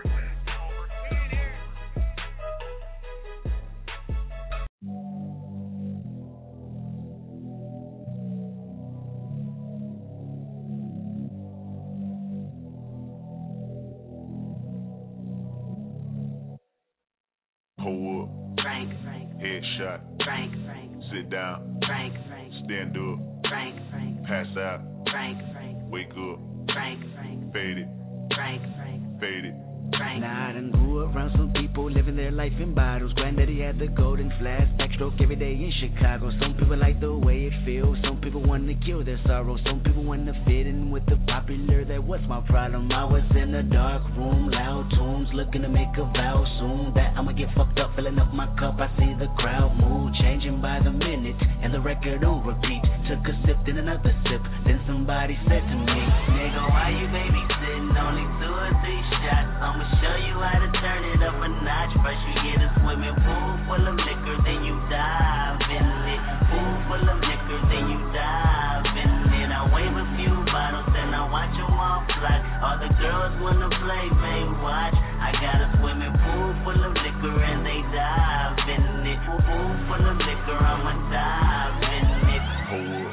Hold up. Frank, Frank. Headshot. Frank, Frank. Sit down. Frank, Frank. Stand up. Frank, Frank. Pass out. Frank, Frank. Wake up. Frank, Frank. Fade it. Frank, Frank. Fade it. Frank. Nah, I done grew around some people living their life in bottles. Granddaddy had the golden flask, backstroke every day in Chicago. Some people like the way it feels. Some people want to kill their sorrow. Some people want to fit in with the popular. That was my problem. I was in a dark room, loud tunes, looking to make a vow soon that I'ma get fucked up, filling up my cup. I see the crowd mood changing by the minute, and the record on repeat. Took a sip, then another sip. Then somebody said to me, nigga, why you babysitting? Only two or three shots. I'ma show you how to turn it up a notch. First you get a swimming pool full of liquor, then you dive in it. Pool full of liquor, then you dive in it. I wave a few bottles, then I watch them all fly. All the girls wanna play, babe, watch. I got a swimming pool full of liquor and they dive in it. Pool full of liquor, I'ma dive in it. Hold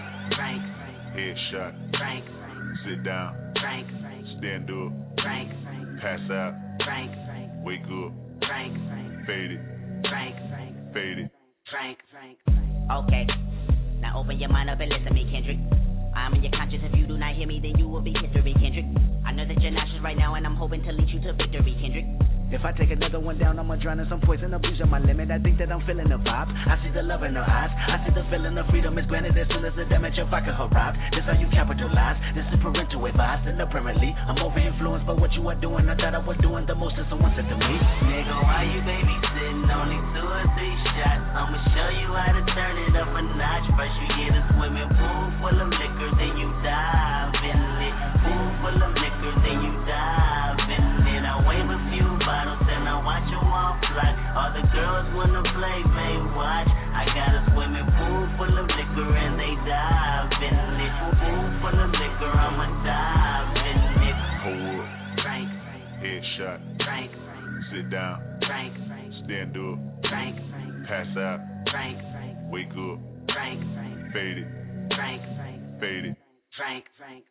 Sit down. Frank. Stand up. Frank. Pass out. Frank. Wake up. Frank. Fade it. Frank. Fade it. Frank. Okay. Now open your mind up and listen to me, Kendrick. I'm in your conscience. If you do not hear me, then you will be history, Kendrick. I know that you're nauseous right now, and I'm hoping to lead you to victory, Kendrick. If I take another one down, I'ma drown in some poison, abusing my limit. I think that I'm feeling the vibe. I see the love in her eyes. I see the feeling of freedom is granted as soon as the damage of vodka arrives. This how you capitalize. This is parental advice, and apparently I'm over influenced by what you are doing. I thought I was doing the most, and someone said to me, nigga, why you babysitting? Only two or three shots. I'ma show you how to turn it up a notch. First you get a swimming pool full of liquor, then you dive in it. Pool full of liquor, then you dive in it. I wave a few bottles and I watch them all fly. All the girls wanna play, may watch. I got a swimming pool full of liquor and they dive in it. Pool full of liquor, I'ma dive in it. Hold up. Frank. Headshot. Frank. Sit down. Frank. Stand up. Frank. Pass out. Frank. Wake up. Frank. Fade it. Frank. Fade it. Frank. Frank.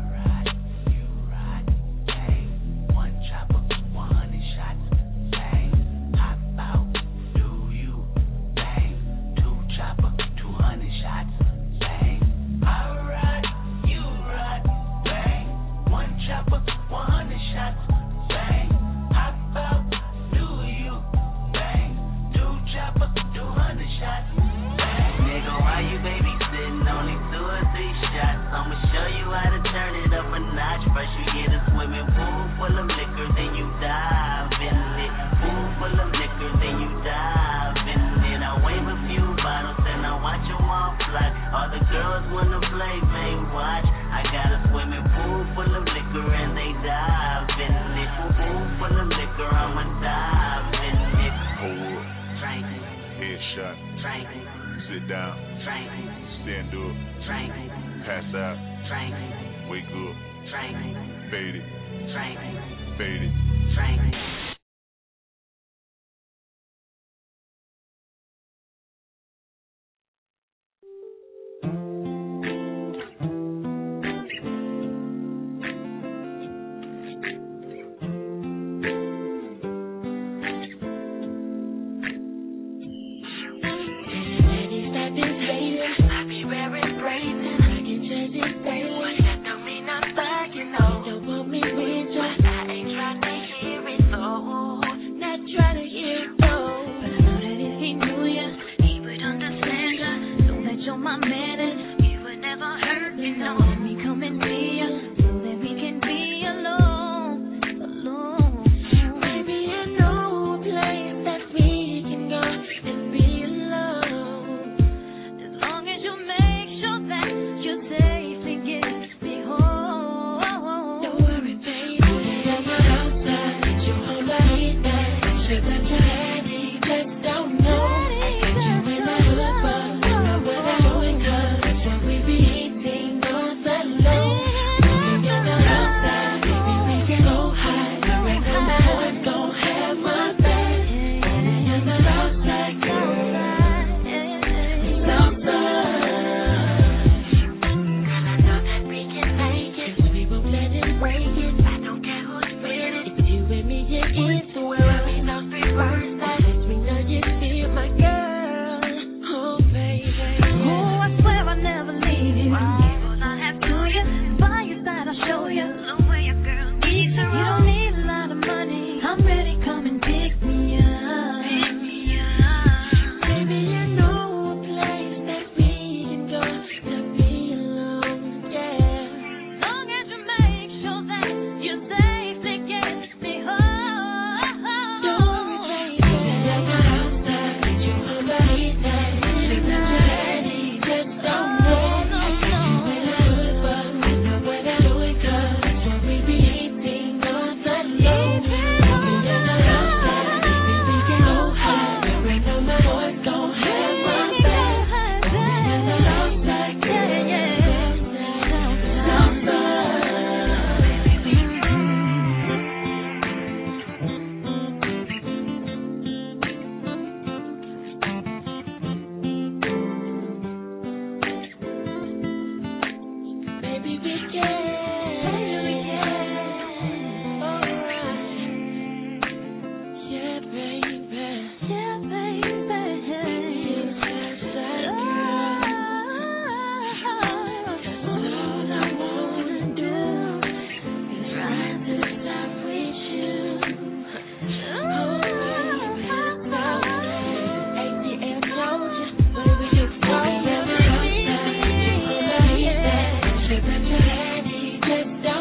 Sit down. Frank. Stand up. Frank. Pass out. Frank. Wake up. Frank. Fade it. Frank. Fade it. Frank. Me with you, I ain't trying to hear it, so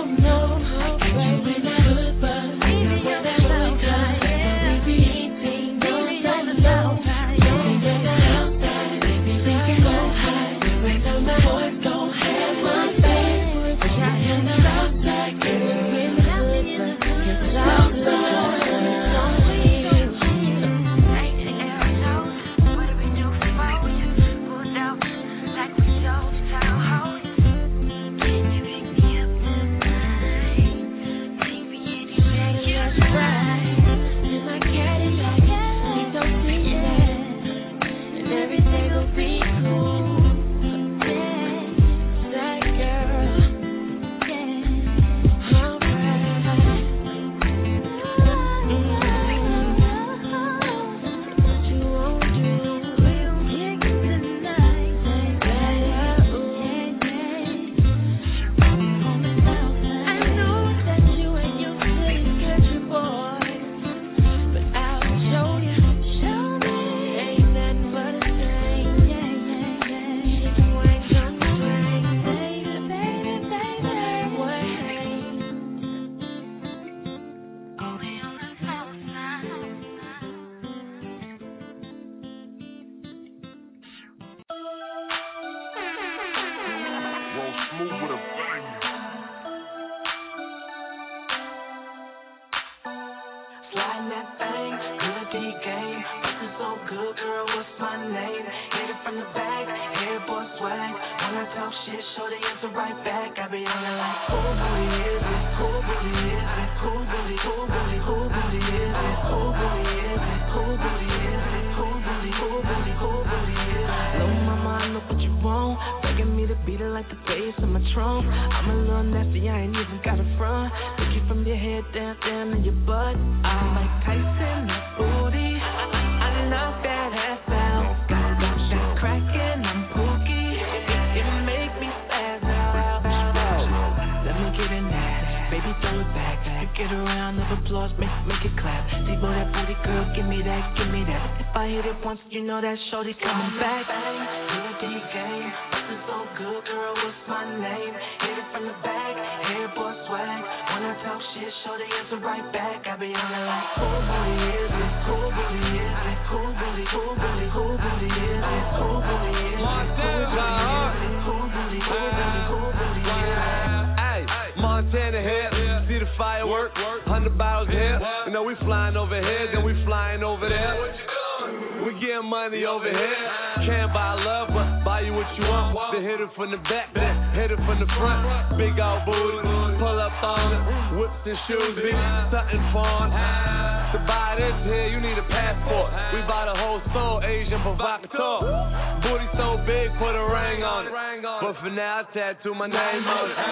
Tattoo my name on it.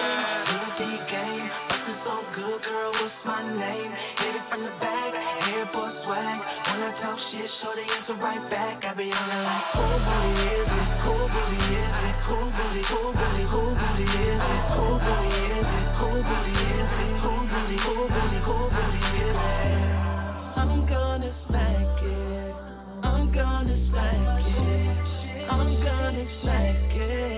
Game, bustin' so good, girl, what's my name? Hit it from the back, airport swag. When I talk shit, show the answer right back. I be on it like, cool booty is it? Cool booty is it? Cool booty, cool booty, cool booty is it? Cool booty is it? Cool booty is it? Cool booty, cool booty, cool booty is it? I'm gonna smack it. I'm gonna smack it. I'm gonna smack it.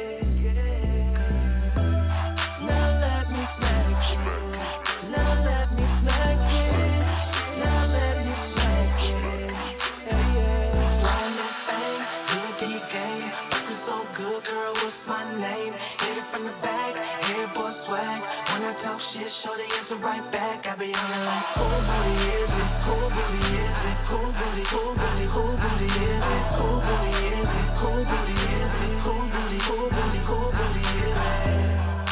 Right back, I be on it like, cool booty is it? Cool booty is it? Cool booty, cool booty, cool booty is it? Cool booty is it? Cool booty is it? Cool booty, cool booty, cool booty is it?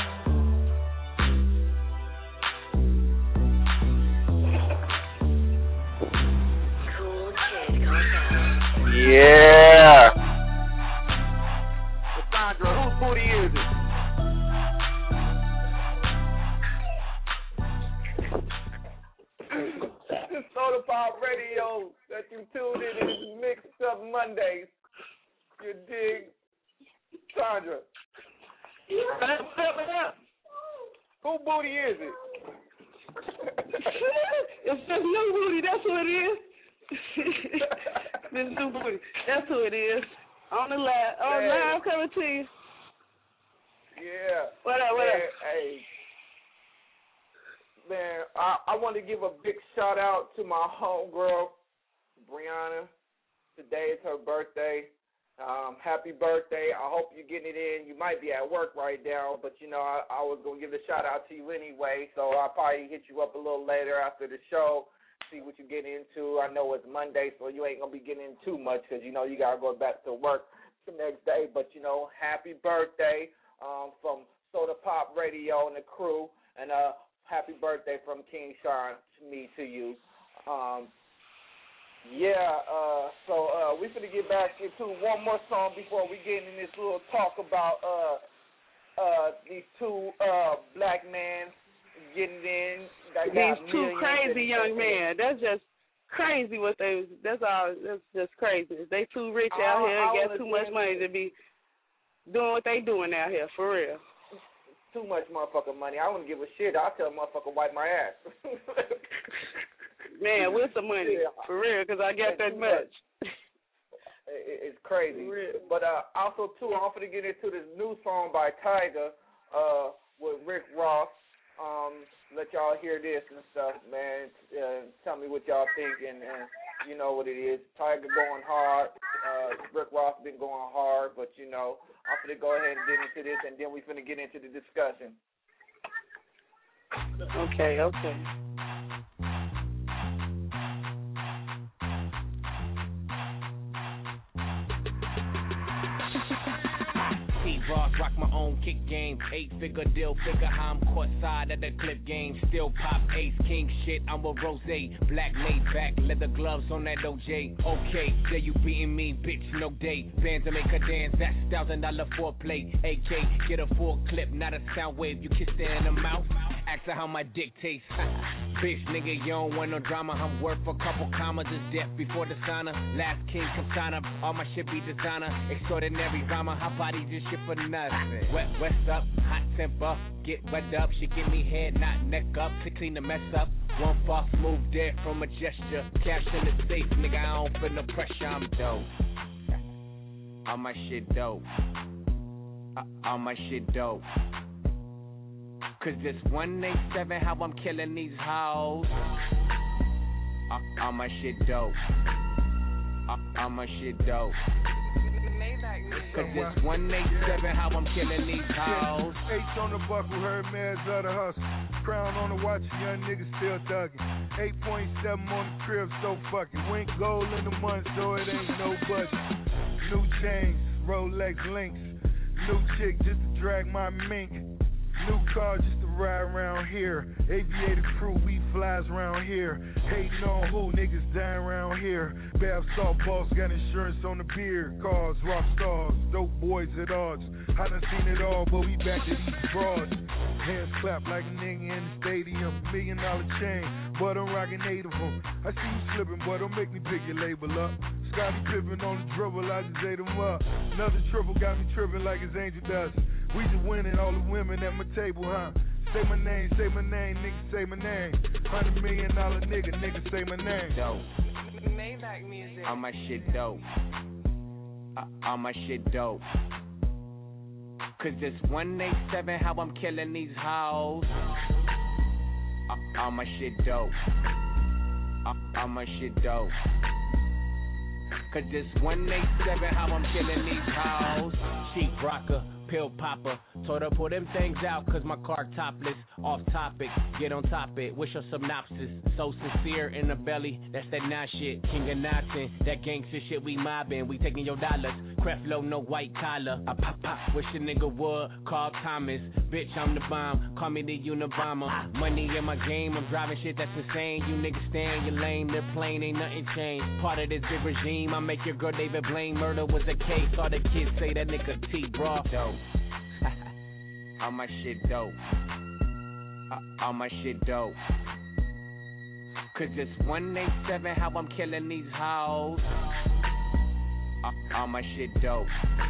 Cool kid, go down. Yeah. Cassandra, whose booty is it? Soda Pop Radio that you tuned in to this Mixed Up Mondays. You dig? Sandra. Who booty is it? It's just new booty, that's who it is. This new booty, that's who it is. On the live, on hey. live coming to you. Yeah. What up, what hey, up? Hey. I, I want to give a big shout out to my homegirl, Brianna. Today is her birthday. Um, happy birthday. I hope you're getting it in. You might be at work right now, but, you know, I, I was going to give a shout out to you anyway, so I'll probably hit you up a little later after the show, see what you're getting into. I know it's Monday, so you ain't going to be getting in too much because, you know, you got to go back to work the next day. But, you know, happy birthday um, from Soda Pop Radio and the crew, and uh, happy birthday from King Sean to me to you. Um, yeah, uh, so uh, we're going to get back into one more song before we get in this little talk about uh, uh, these two uh, black men getting in. These two crazy young men. That's just crazy what they, that's all, that's just crazy. They too rich out here and got too much money to be doing what they doing out here, for real. Too much motherfucking money. I wouldn't give a shit. I'll tell a motherfucker wipe my ass. Man, with some money, yeah. For real, because I got that much. It's crazy. But uh, also, too, I'm going to get into this new song by Tyga uh, with Rick Ross. Um, let y'all hear this and stuff, man. Uh, tell me what y'all think, and, and you know what it is. Tyga going hard. Uh, Rick Ross been going hard, but, you know, I'm going to go ahead and get into this, and then we're going to get into the discussion. Okay, okay. Ross, rock my own kick game. Eight figure deal, figure how I'm caught side at the clip game. Still pop ace, king shit, I'm a rose. Black made back, leather gloves on that O J. Okay, yeah, you beating me, bitch, no day. Bands to make her dance, that's thousand dollar foreplay. A K, get a full clip, not a sound wave. You kissed her in the mouth, ask her how my dick tastes. Bitch, nigga, you don't want no drama. I'm worth a couple commas, is death before the sauna. Last king, Katana, all my shit be designer. Extraordinary rhymer, hot bodies and shit for nothing. Wet, west up, hot temper, get wet up. She give me head, not neck up, to clean the mess up. One false move there from a gesture. Cash in the safe, nigga, I don't feel no pressure, I'm dope. All my shit dope. All my shit dope. Cause this one eighty-seven, how I'm killing these hoes. All my shit dope. All my shit dope. Cause it's one eighty-seven, how I'm killing these hoes. H on the buckle, heard man's of the hustle. Crown on the watch, young niggas still thuggin'. eight point seven on the crib, so fucking. Went gold in the month, so it ain't no budget. New chains, Rolex links. New chick just to drag my mink. New car just to ride around here. Aviator crew, we flies around here. Hating on who, niggas dying around here. Bath salt boss, got insurance on the beer. Cars, rock stars, dope boys at odds. I done seen it all, but we back to these broads. Hands clap like a nigga in the stadium. Million dollar chain, but I'm rocking eight of them. I see you slipping, boy, don't make me pick your label up. Scotty Pippen on the dribble, I just ate him up. Another triple got me tripping like his angel dust. We just winning, all the women at my table, huh? Say my name, say my name, nigga, say my name. Hundred million dollar nigga, nigga, say my name. Dope. Maybach music. All my shit dope. Uh, all my shit dope. Cause this one eighty-seven, how I'm killing these hoes. Uh, all my shit dope. Uh, all my shit dope. Cause this one eighty-seven, how I'm killing these hoes. Sheep rocker, pill popper. Told her pull them things out cause my car topless. Off topic, get on top it. Wish her synopsis. So sincere in the belly, that's that nah shit. King of nothing, that gangster shit we mobbing. We taking your dollars. Creflo, no white collar. I pop pop, wish a nigga would. Call Thomas, bitch I'm the bomb. Call me the Unabomber. Money in my game, I'm driving shit that's insane. You niggas stay in your lane, they're plain, ain't nothing changed. Part of this big regime, I make your girl David Blaine. Murder was a case, all the kids say that nigga T-Bra. Dope. All my shit dope. Uh, all my shit dope. Cause it's one eighty-seven, how I'm killing these hoes. Uh, all my shit dope.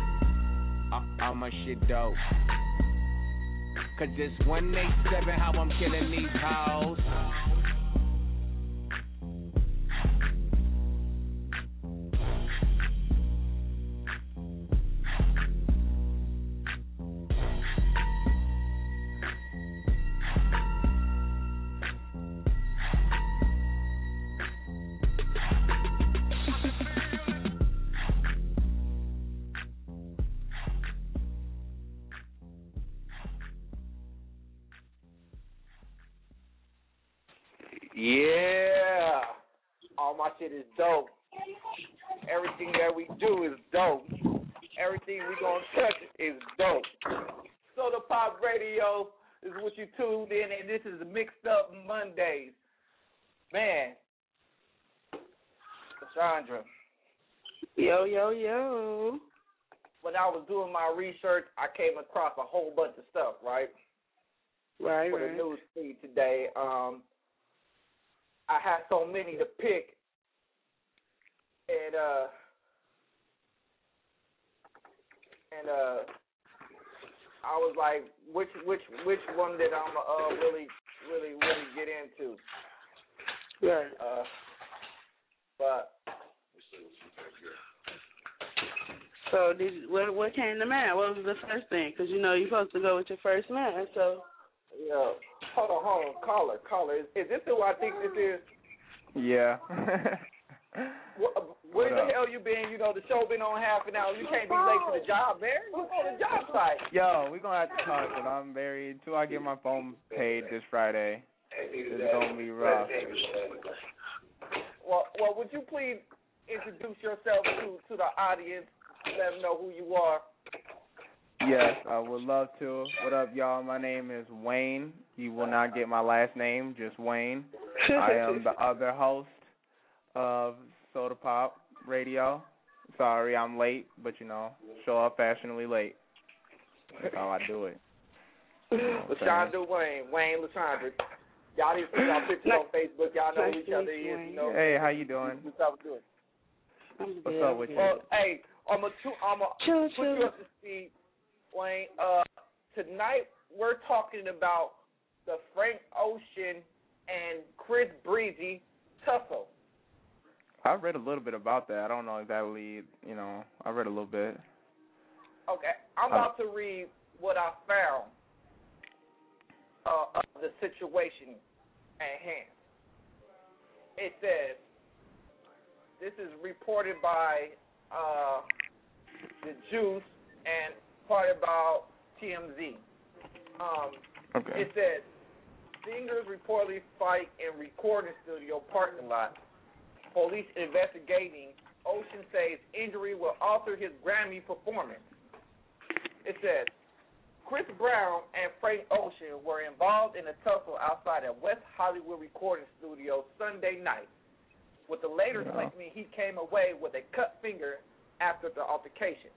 Uh, all my shit dope. Cause it's one eighty-seven, how I'm killing these hoes. Yeah. All my shit is dope. Everything that we do is dope. Everything we gonna touch is dope. Soda Pop Radio is what you tuned in, and this is Mixed Up Mondays. Man, Cassandra. Yo, yo, yo. When I was doing my research, I came across a whole bunch of stuff, right? Right, For right. the news feed today. Um, I had so many to pick, and uh, and uh, I was like, which which which one did I'm uh really really really get into? Right. Uh, but. So, did you, what what came to mind? What was the first thing? Because you know you're supposed to go with your first man. So. Yeah. Hold on, hold on. Caller, caller. Is, is this who I think this is? Yeah. Where, where the hell you been? You know, the show been on half an hour. You can't be late for the job, man. You on the job site. Yo, we gonna have to talk when I'm married. Until I get my phone paid this Friday, it's gonna be rough. Well, well, would you please introduce yourself to to the audience? Let them know who you are. Yes, I would love to. What up, y'all? My name is Wayne. You will not get my last name, just Wayne. I am the other host of Soda Pop Radio. Sorry, I'm late, but you know, show up fashionably late. That's how I do it. You know LaShonda Wayne, Wayne LaShonda. Y'all need to put y'all pictures on Facebook. Y'all know who each other is. You know. Hey, how you doing? What's up with you? What's up with you? Well, hey, I'm gonna I'm gonna put you up to speed, Wayne. Uh, tonight we're talking about the Frank Ocean and Chris Breezy tussle. I read a little bit about that. I don't know exactly, you know, I read a little bit. Okay, I'm about to read what I found uh, of the situation at hand. It says, this is reported by uh, the Juice and part about T M Z. Um, okay. It says, singers reportedly fight in recording studio parking lot. Police investigating. Ocean says injury will alter his Grammy performance. It says, Chris Brown and Frank Ocean were involved in a tussle outside a West Hollywood recording studio Sunday night, with the later yeah. claiming he came away with a cut finger after the altercation.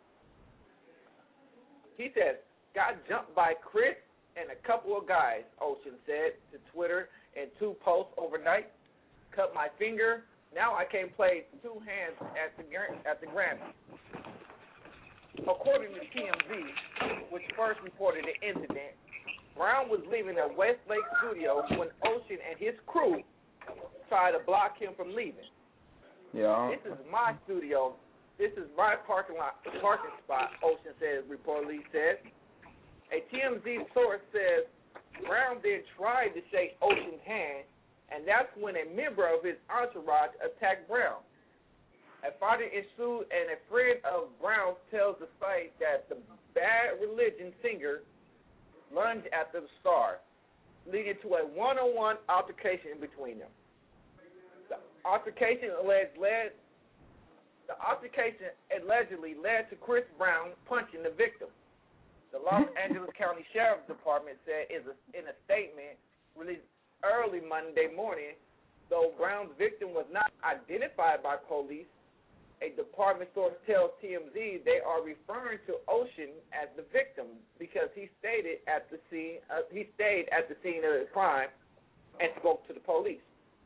He says, got jumped by Chris and a couple of guys, Ocean said to Twitter in two posts overnight. Cut my finger. Now I can't play two hands at the at the Grammy. According to T M Z, which first reported the incident, Brown was leaving a Westlake studio when Ocean and his crew tried to block him from leaving. Yeah. This is my studio. This is my parking lot, parking spot, Ocean said, reportedly said. A T M Z source says Brown then tried to shake Ocean's hand, and that's when a member of his entourage attacked Brown. A fighting ensued, and a friend of Brown tells the site that the Bad Religion singer lunged at the star, leading to a one-on-one altercation between them. The altercation alleged led the altercation allegedly led to Chris Brown punching the victim. The Los Angeles County Sheriff's Department said in a statement released early Monday morning, though Brown's victim was not identified by police, a department source tells T M Z they are referring to Ocean as the victim because he stayed at the scene. Uh, he stayed at the scene of the crime and spoke to the police.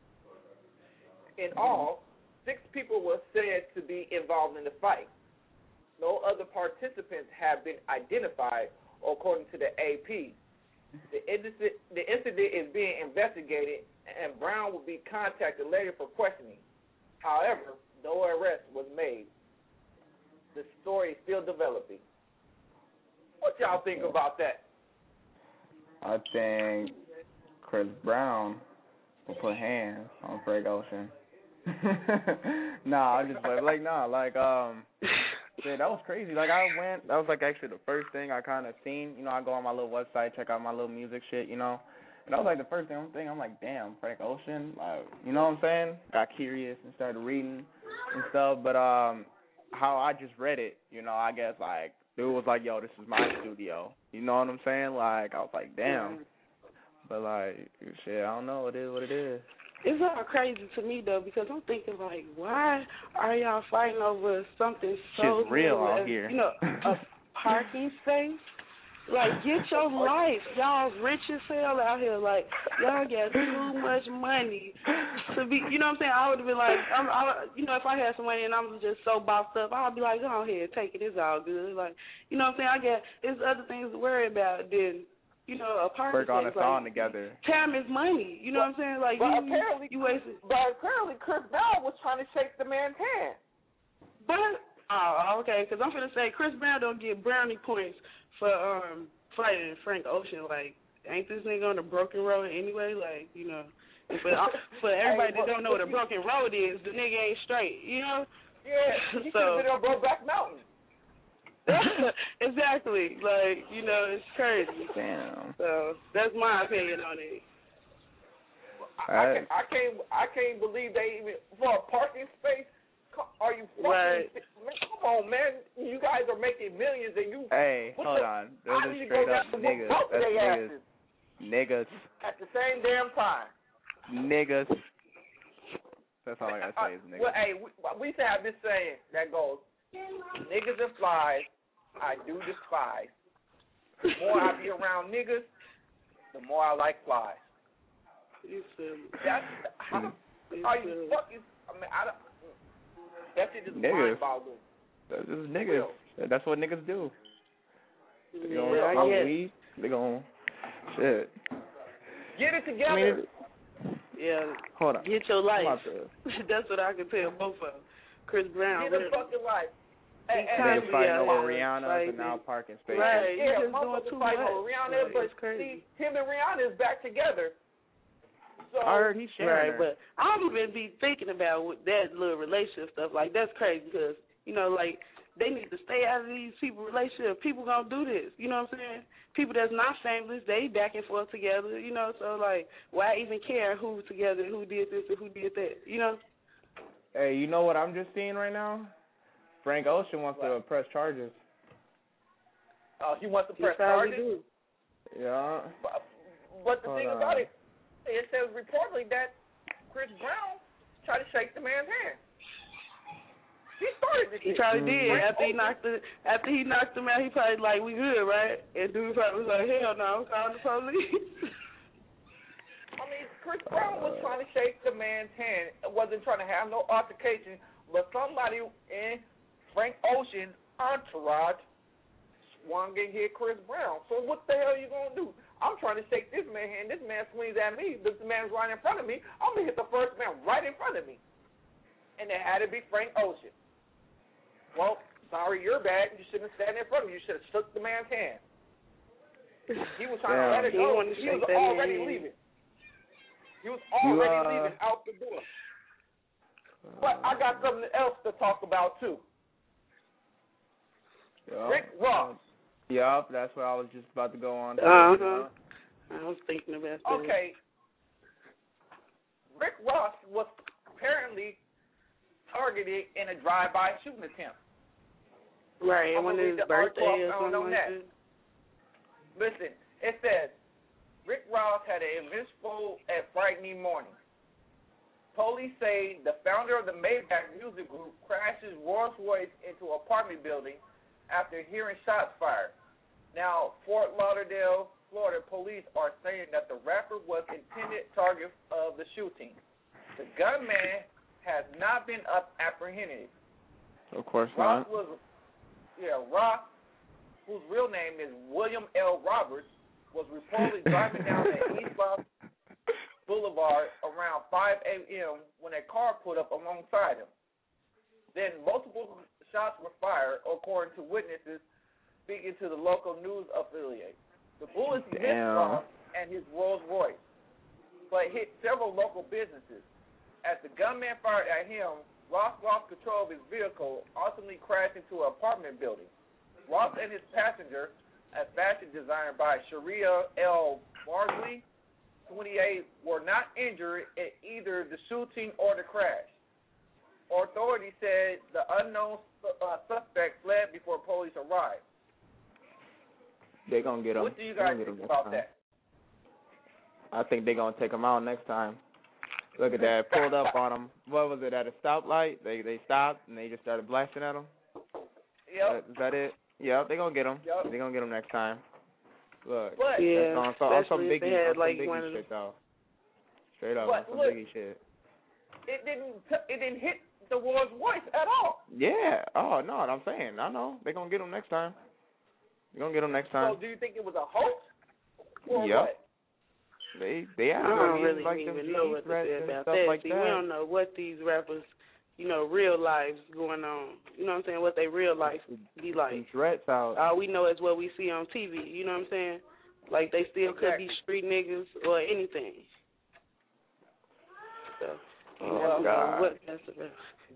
In all, six people were said to be involved in the fight. No other participants have been identified, according to the A P. The incident, the incident is being investigated, and Brown will be contacted later for questioning. However, no arrest was made. The story is still developing. What y'all think about that? I think Chris Brown will put hands on Frank Ocean. nah, I just like, like nah, like um, yeah, that was crazy. Like I went, that was like actually the first thing I kind of seen. You know, I go on my little website, check out my little music shit, you know, And that was like the first thing I'm thinking. I'm like, damn, Frank Ocean. Like, you know what I'm saying? Got curious and started reading and stuff. But um, how I just read it, you know, I guess like dude was like, yo, this is my studio. You know what I'm saying? Like I was like, damn. But like, shit, I don't know. It is what it is. It's all crazy to me though, because I'm thinking like, why are y'all fighting over something so Shit's real little out as, here. You know, a parking space. Like, get your life. Y'all rich as hell out here. Like, y'all got too much money to be, you know what I'm saying? I would have been like, I'm, I, you know, if I had some money and I'm just so bossed up, I'd be like, go ahead, take it. It's all good. Like, you know what I'm saying? I got, there's other things to worry about than, you know, a parking Work on space. a song like, together. Time is money. You know but, what I'm saying? Like, but you, apparently, you wasted. But apparently, Chris Brown was trying to shake the man's hand. But, oh, okay, because I'm going to say Chris Brown don't get brownie points for um fighting Frank Ocean. Like, ain't this nigga on the broken road anyway? Like, you know, for, for everybody that don't know what a broken road is, the nigga ain't straight, you know? Yeah, he so, could have been on Brokeback Mountain. Exactly. Like, you know, it's crazy. Damn. So, that's my opinion on it. I, I, can't, I can't I can't believe they even, for a parking space, are you fucking, right. man, come on, man. You guys are making millions and you. Hey, hold the, on. Those are straight up niggas. That's niggas. Niggas. At the same damn time. Niggas. That's all I gotta say is niggas. Well, hey, we, we used to have this saying that goes, niggas and flies, I do despise. The more I be around niggas, the more I like flies. That's how are you fucking? I mean, I don't. That shit just mind-boggling. That's just niggas. That's what niggas do. They yeah, gonna I smoke guess. weed. They gonna shit. Get it together. I mean, yeah. Hold on. Get your life. To... That's what I can tell both of them. Chris Brown. Get a fucking life. Hey, Niggas fighting yeah, over yeah, Rihanna and now parking spaces. Right. Yeah, He's just doing too much. over Rihanna, right. but see, him and Rihanna is back together. So, I heard he's sharing right, but I don't even be thinking about that little relationship stuff. Like, that's crazy because, you know, like, they need to stay out of these people relationships. People gonna do this. You know what I'm saying? People that's not shameless, they back and forth together. You know, so like, why even care who together, who did this and who did that? You know? Hey, you know what I'm just seeing right now? Frank Ocean wants what? to press charges. Oh, uh, he wants to press He charges. Do. Yeah. But, but the Hold thing on. about it, it says reportedly that Chris Brown tried to shake the man's hand. He started this. He probably did. Mm-hmm. After he knocked the, after he knocked him out, he probably like, we good, right? And dude probably was like, hell no, I'm calling the police. I mean, Chris Brown was trying to shake the man's hand. It wasn't trying to have no altercation, but somebody in Frank Ocean's entourage swung and hit Chris Brown. So what the hell are you gonna do? I'm trying to shake this man's hand. This man swings at me. This man's right in front of me. I'm gonna hit the first man right in front of me. And it had to be Frank Ocean. Well, sorry, you're bad. You shouldn't have sat in front of me. You should have shook the man's hand. He was trying Damn. to let it He go. wanted to He shake was that already man's hand. leaving. He was already You, uh, leaving out the door. But I got something else to talk about, too. Yeah. Rick Ross. Yup, that's what I was just about to go on. to. Uh-huh. I was thinking about that. Okay. Rick Ross was apparently targeted in a drive-by shooting attempt. Right, I'm when gonna his read the article birthday or on something like that. that. Listen, it says, Rick Ross had an eventful and frightening morning. Police say the founder of the Maybach music group crashed his Rolls Royce into an apartment building after hearing shots fired. Now, Fort Lauderdale, Florida police are saying that the rapper was intended target of the shooting. The gunman has not been up apprehended. Of course Ross not. was, yeah, Ross, whose real name is William L. Roberts, was reportedly driving down the East Los Boulevard around five a.m. when a car pulled up alongside him. Then multiple shots were fired, according to witnesses speaking to the local news affiliate. The bullets missed Ross and his Rolls Royce, but hit several local businesses. As the gunman fired at him, Ross lost control of his vehicle, ultimately crashed into an apartment building. Ross and his passenger, a fashion designer by Sharia L. Barsley, twenty-eight were not injured in either the shooting or the crash. Authorities said the unknown uh, suspect fled before police arrived. They're going to get him. What do you guys think about time. that? I think they're going to take him out next time. Look at that. Pulled up on him. What was it, at a stoplight? They they stopped, and they just started blasting at him? Yep. Is that it? Yep, they're going to get him. Yep. They're going to get him next time. Look. But, yeah, that's on, on some especially if Biggie, they had, on some like, Biggie one of shit, though. Straight up, But on some look, Biggie shit. It didn't, it didn't hit the war's voice at all. Yeah. Oh, no, I'm saying. I know. They're going to get him next time. They're going to get him next time. So do you think it was a hoax? Or yep. what? They they I don't really like even them know what to threats say and about stuff that. like See, that. we don't know what these rappers, you know, real lives going on. You know what I'm saying? What they real life be like. Some threats out. All we know is what we see on T V. You know what I'm saying? Like they still could be street niggas or anything. So, you Oh, never know God. what that's about.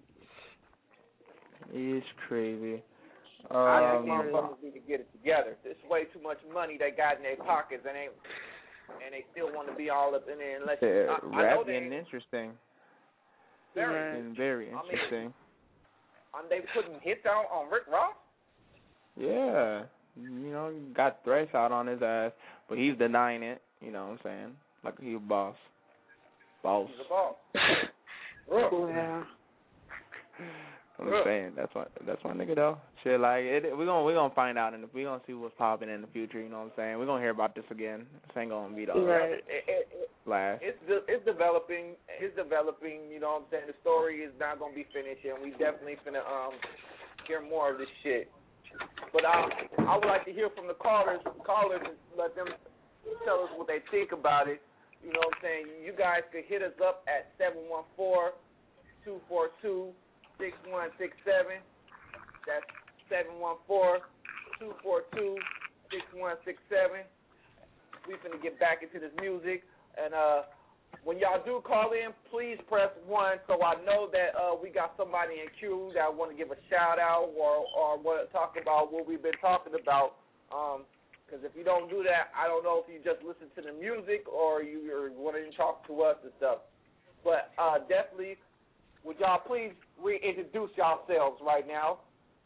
It's crazy. I Um, think motherfuckers need to get it together. There's way too much money they got in their pockets, and they and they still want to be all up in there. Unless you, yeah, I, I know rap they getting interesting. very, And very I mean, interesting. Are they putting hits out on Rick Ross? Yeah. You know, got threats out on his ass, but he's denying it. You know what I'm saying? Like he a boss. Boss. He's a boss. Yeah. I'm saying that's why that's my nigga though. Shit, like it, we're gonna we're gonna find out, and we're gonna see what's popping in the future. You know what I'm saying? We're gonna hear about this again. This ain't gonna be the Right. It, it, it, last. it's de- it's developing. It's developing. You know what I'm saying? The story is not gonna be finished, and we definitely finna um hear more of this shit. But I I would like to hear from the callers callers and let them tell us what they think about it. You know what I'm saying? You guys could hit us up at seven one four, two four two, six one six seven. That's seven one four, two four two, six one six seven. We finna get back into this music. And uh, when y'all do call in, please press one so I know that uh, we got somebody in queue that want to give a shout out or or want to talk about what we've been talking about. Um, Because if you don't do that, I don't know if you just listen to the music or you want to talk to us and stuff. But uh, definitely, would y'all please reintroduce yourselves right now?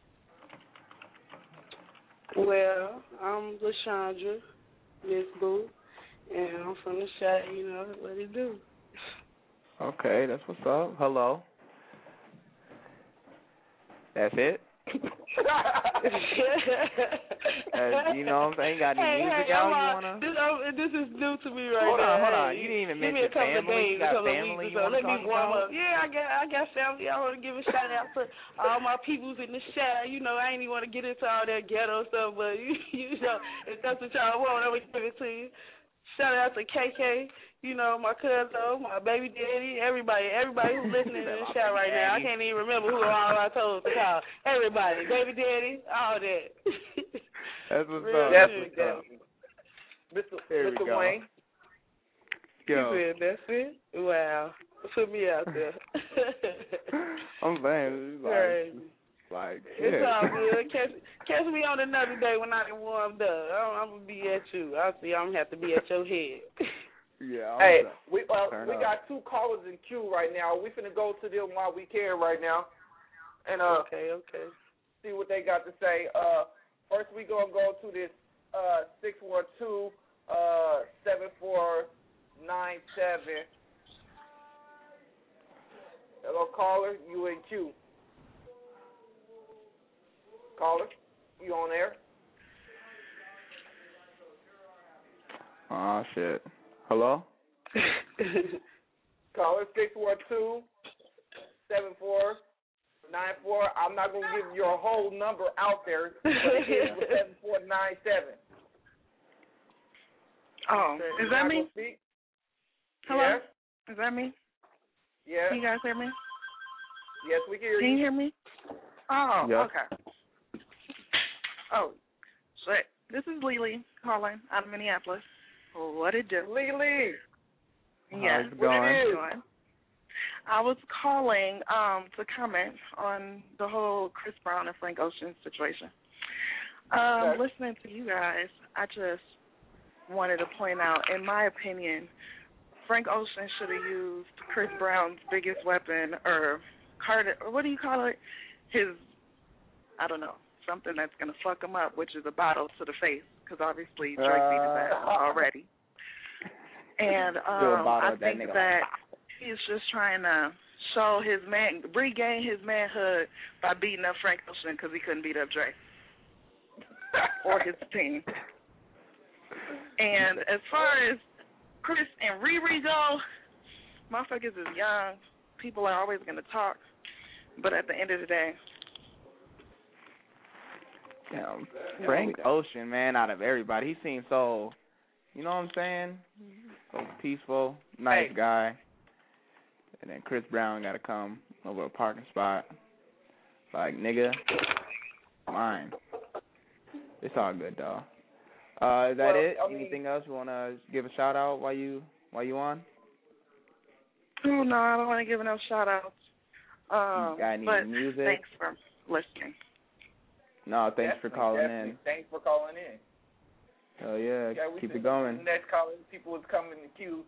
Well, I'm LaShondra, Miss Boo, and I'm from the shot, you know, what it do. Okay, that's what's up. Hello. That's it? uh, you know what I'm saying? Got any hey, music hey, out uh, you wanna? This, uh, this is new to me right hold now. on, hold hey, on. You didn't even give me mention a couple family. Of days, You got a couple family of weeks you or so. wanna Let me talk warm about? up. Yeah, I got I got family. I want to give a shout out to all my peoples in the chat. You know, I ain't even want to get into all that ghetto stuff, but you, you know, if that's what y'all want, I'm gonna give it to you. Shout out to K K. You know, my cousin, my baby daddy, everybody, everybody who's listening to the show right now. I can't even remember who all I told to call. Everybody, baby daddy, all that. That's what's Real up. Definitely, That's what's definitely. Mister There Mister we go. Wayne. Yo. You said that's it? Wow. Put me out there. I'm saying, like, Right. like It's shit. all good. Catch, catch me on another day when I get warmed up. I'm, I'm going to be at you. I'll see. I'm going to have to be at your head. Yeah. I'm Hey, done. we uh, Turn we up. got two callers in queue right now. We finna go to them while we can right now, and uh, okay, okay. see what they got to say. Uh, first we gonna go to this uh six one two uh seven four nine seven. Hello, caller. You in queue? Caller, you on air? Oh shit. Hello? Caller six one two seven four nine four. I'm not gonna give your whole number out there, but it is seven four nine seven. Oh, Okay, is that not me? gonna speak? Hello? Yes. Is that me? Yes. Can you guys hear me? Yes, we can hear Can you. you hear me? Oh, Yes. okay. Oh, shit. This is Lily calling out of Minneapolis. What it do? Lily. Yes. How's it going? What it doing? I was calling um, to comment on the whole Chris Brown and Frank Ocean situation. Um, Okay. Listening to you guys, I just wanted to point out, in my opinion, Frank Ocean should have used Chris Brown's biggest weapon, or Carter, or what do you call it? His, I don't know, something that's going to fuck him up, which is a bottle to the face, because obviously Drake beat his ass already. And um, I think that, that he's just trying to show his man, regain his manhood by beating up Frank Ocean because he couldn't beat up Drake or his team. And as far as Chris and Riri go, motherfuckers is young. People are always going to talk. But at the end of the day. Damn, Frank Ocean, man, out of everybody, he seems so, you know what I'm saying? So peaceful, nice hey. guy. And then Chris Brown got to come over a parking spot. Like, nigga, mine. It's all good, though. Uh, is that well, it? I mean, Anything else you want to give a shout out while you while you on? Oh, no, I don't want to give no shout outs. Um, you got any but music? Thanks for listening. No, thanks definitely, for calling definitely. in. Thanks for calling in. Oh, yeah, yeah keep it going. The next caller, people was coming in the queue.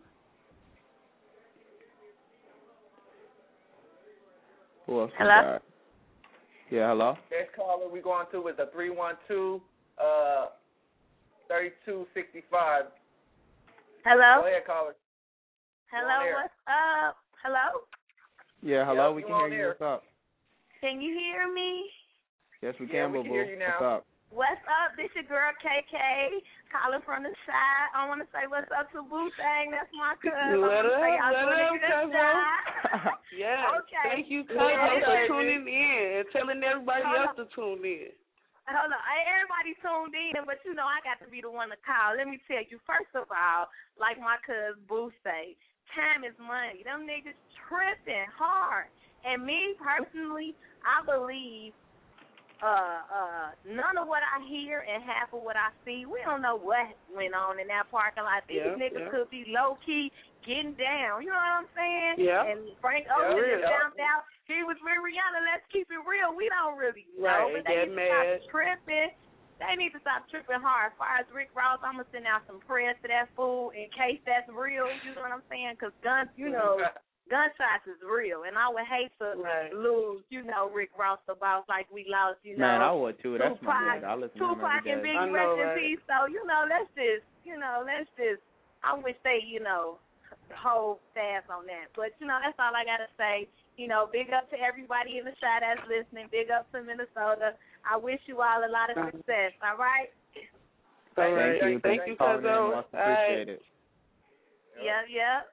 Who else hello? Yeah, hello? Next caller we going to is a three one two, uh, thirty-two sixty-five. Hello? Go ahead, caller. Hello, what's up? Hello? Yeah, hello, yep, we can hear you. What's up? Can you hear me? Yes, we yeah, can, we boo-boo. can hear you now. What's up? What's up? This your girl K K, calling from the side. I want to say what's up to Boo Thang. That's my cousin. Let up, let up, cousin. Yeah. Okay. Thank you, cousin, yeah, for tuning in and telling everybody Hold else on. to tune in. Hold on. Everybody tuned in, but you know I got to be the one to call. Let me tell you, first of all, like my cousin Boo say, time is money. Them niggas tripping hard. And me personally, I believe Uh, uh, none of what I hear and half of what I see, we don't know what went on in that parking lot. These yeah, niggas yeah. could be low-key getting down. You know what I'm saying? Yeah. And Frank yeah, Ocean just yeah. found out he was with Rihanna. Let's keep it real. We don't really know. Right, but they need mad. to stop tripping. They need to stop tripping hard. As far as Rick Ross, I'm going to send out some prayers to that fool in case that's real. You know what I'm saying? Because guns, you know, gunshots is real, and I would hate to right. lose, you know, Rick Ross the boss like we lost, you know. Man, I would too. That's Tupac, my brother. I listen to him Tupac every and day. Biggie, know, rest in right? peace. So, you know, let's just, you know, let's just, I wish they, you know, hold fast on that. But, you know, that's all I got to say. You know, big up to everybody in the shot that's listening. Big up to Minnesota. I wish you all a lot of success, all right? All right. Thank you. Thank Thank you, cousin. cousin. Appreciate it. Yeah, yeah.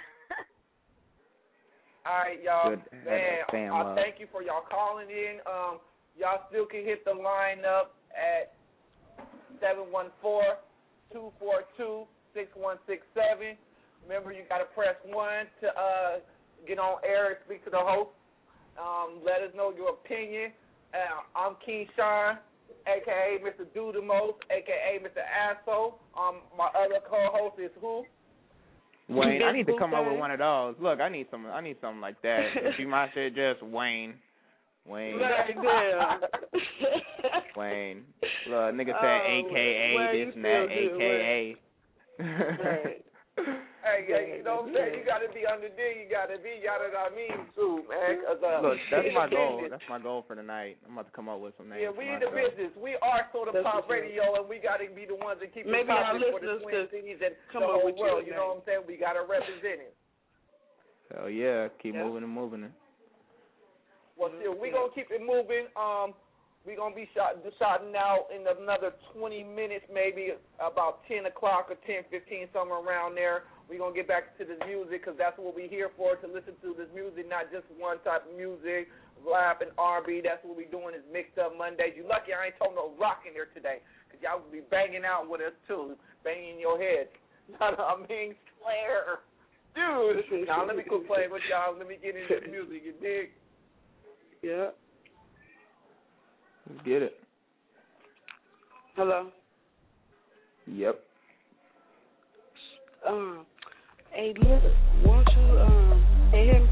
All right, y'all. Good. Man, Fan I love. thank you for y'all calling in. Um, y'all still can hit the line up at seven one four, two four two, six one six seven. Remember, you got to press one to uh, get on air and speak to the host. Um, let us know your opinion. Uh, I'm Keyshawn, a k a. Mister Do the Most, a k a. Mister Asshole. Um, my other co-host is who? Wayne, I need to come up with one of those. Look, I need some. I need something like that. If you might say just Wayne, Wayne, Wayne. Look, nigga said Oh, A K A well, this you and that, still A do, K A. Right. Hey, yeah, you know what I'm saying? You got to be under there. You got to be, you know what I mean, too, man. Cause, uh, Look, that's my goal. business. That's my goal for the night. I'm about to come up with some names. Yeah, we for in the myself. business. We are Soda That's Pop for sure. Radio, and we got to be the ones that keep Maybe it our popping for the listeners Twin Cities and come the up whole with world. your You know what I'm saying? We got to represent it. Hell yeah, keep Yeah. moving and moving it. Well, still, we're going to keep it moving. Um, we're going to be shot, shotting out in another twenty minutes, maybe about ten o'clock or ten fifteen, somewhere around there. We're going to get back to this music because that's what we're here for, to listen to this music, not just one type of music, rap and R and B. That's what we're doing is Mixed Up Mondays. You lucky I ain't told no rock in there today because y'all will be banging out with us, too, banging your head. I mean, Slayer. Dude, now let me quit playing with y'all. Let me get into the music. You dig? Yeah. Let's get it. Hello. Yep. Um. Hey, look. Won't you um? Hey, him.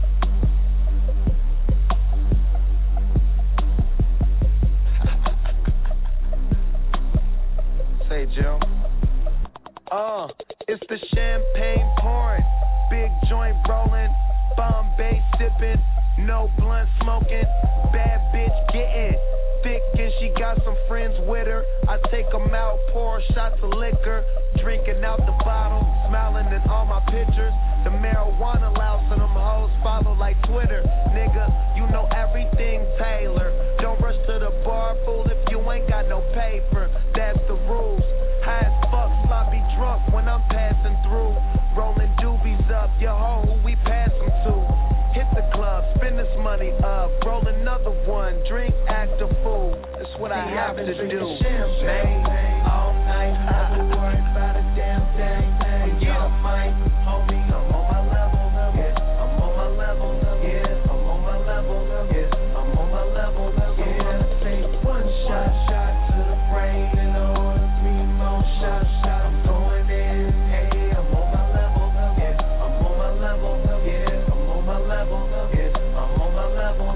Say, Jill. Uh, it's the champagne pouring. big joint rolling, Bombay sipping, no blunt smoking, bad bitch getting thick and she got some friends with her. I take them out, pour shots of liquor, drinking out the bottle, smiling in all my pictures. The marijuana louse and them hoes follow like Twitter. Nigga, you know everything Taylor. Don't rush to the bar, fool, if you ain't got no paper. That's the rules. High as fuck, sloppy drunk when I'm passing through. Rolling doobies up, your hoe who we pass them to. Hit the club, spend this money up, roll another one, drink, act a fool. That's what I have to do. Champagne all night, never worry about a damn thing. Yeah, Mike, homie, I'm on my level. Yeah, I'm on my level. Yeah, I'm on my level. Yeah, I'm on my level. Yeah, take one shot, shot to the brain, and order three more shots. Shot, I'm going in. Hey, I'm on my level. Yeah, I'm on my level. Yeah, I'm on my level. Yeah, I'm on my level.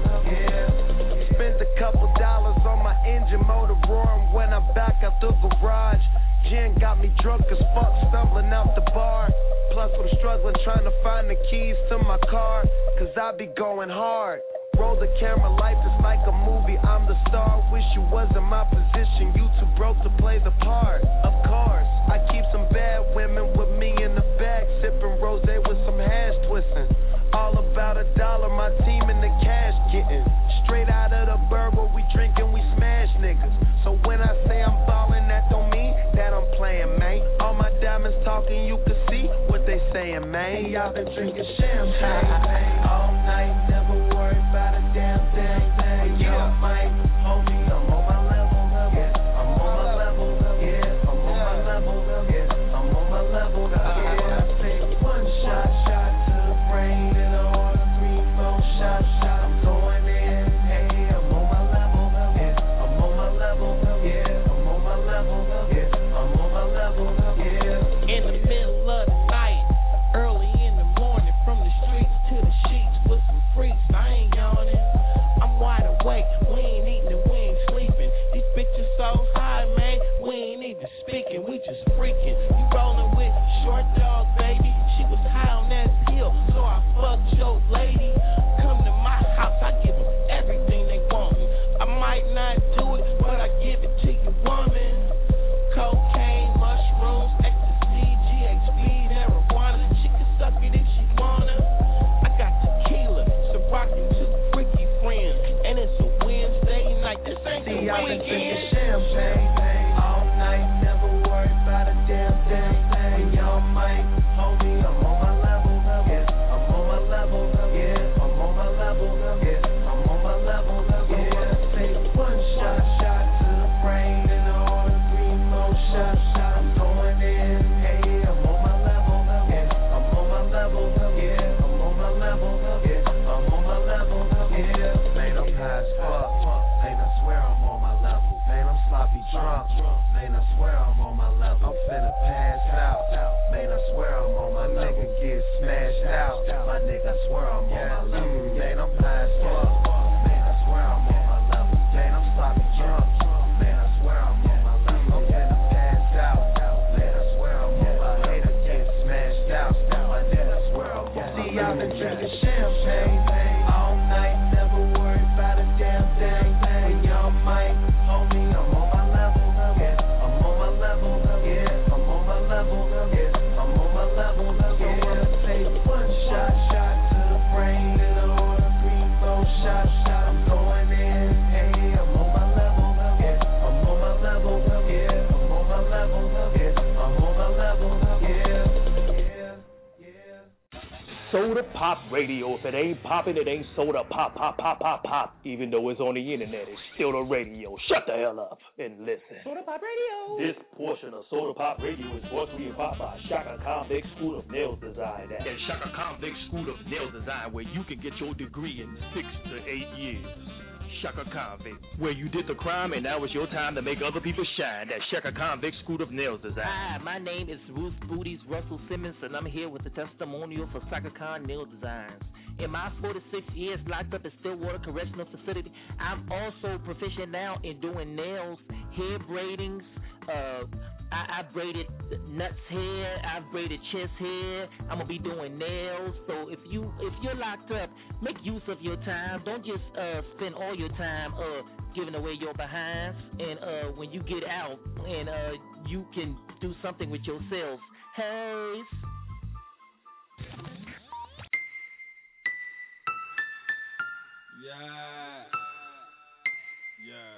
Yeah, spent a couple dollars on my engine motor roaring when I'm back out the garage. Gin got me drunk as fuck, stumbling out the bar. Plus I'm struggling trying to find the keys to my car, cause I be going hard. Roll the camera, life is like a movie, I'm the star. Wish you was in my position, you too broke to play the part. Of course, I keep some bad women with me in the bag, sipping rosé with some hash twisting. All about a dollar, my team in the cash getting. Straight out of the bird where we drinking, we smash niggas. So when I say I'm ballin', that don't mean that I'm playing, man. All my diamonds talking, you can see what they saying, man. Y'all been drinking champagne all night, never worry about a damn thing. Yeah, Mike, homie, I'm on my level. Yeah, I'm on my level. Yeah, I'm on my level. Yeah, I'm on my level. Yeah, I take one shot, shot to the brain, and order three more shots. Shot, I'm going in. Hey, I'm on my level. Yeah, I'm on my level. Yeah, I'm on my level. Yeah, I'm on my level. Yeah. In the middle of the night, early in the morning, from the streets to the sheets with some freaks. I ain't yawning, I'm wide awake. We ain't eating and we ain't sleeping. These bitches so high, man, we ain't even speaking. We just freaking. You rolling with Short Dog, baby. She was high on that hill, so I fucked your lady. Come to my house, I give them everything they want. I might not do it, but I give it to you, woman. Cocaine, mushrooms, ecstasy, G H B, marijuana. She can suck it if she wanna. I got tequila, some rockin' two freaky friends, and it's a Wednesday night. This ain't the See, I've been drinking weekend. champagne all night, never worry about a damn thing. Y'all might, homie, I'm on my level. Yeah, I'm on my level. Yeah, I'm on my level. Yeah, I'm on my level. Yeah, take one shot, shot to the brain, and order three more shots. Shot, I'm going in. Hey, I'm on my level. Yeah, I'm on my level. Yeah, I'm on my level. Yeah, I'm on my level. Yeah, man, I'm high as fuck. Man, I swear I'm on my level. Man, I'm sloppy drunk. Man, I swear I'm on my level. I'm finna pass out. Man, I swear I'm on my nigga get smashed out. My nigga, I swear I'm on my level. Man, I'm high as fuck. Man, I swear I'm on my level. Man, I'm sloppy drunk. Man, I swear I'm on my level. I'm finna pass out. Man, I swear I'm on my hater get smashed out. My nigga, I swear I'm on my level. See, I've been drinking champagne all night, never worry about a damn thing. Y'all might, homie, I'm on my level. Yeah, I'm on my level. Yeah, I'm on my level. Yeah, I'm on my level. Yeah, take one shot, shot to the brain, and order three more shots. Shot, I'm going in. Hey, I'm on my level. Yeah, I'm on my level. Yeah, I'm on my level. Yeah, I'm on my level. Yeah, yeah, yeah. Soda Pop Radio. If it ain't popping, it ain't soda pop, pop, pop, pop, pop. Even though it's on the internet, it's still the radio. Shut the hell up and listen. Soda Pop Radio. This portion of Soda Pop Radio is brought to you by Shaka Convict School of Nails Design. At Shaka Convict School of Nails Design, where you can get your degree in six to eight years. Shaka Convict, where you did the crime and now it's your time to make other people shine. At Shaka Convict School of Nails Design. Hi, my name is Ruth Booties Russell Simmons, and I'm here with a testimonial for Shaka Khan Nail Designs. In my forty-six years locked up at Stillwater Correctional Facility, I'm also proficient now in doing nails, hair braidings, uh, I, I braided nuts hair, I braided chest hair. I'm gonna be doing nails. So if you if you're locked up, make use of your time. Don't just uh, spend all your time uh, giving away your behinds. And uh, when you get out, and uh, you can do something with yourself. Hey. Yeah. Yeah.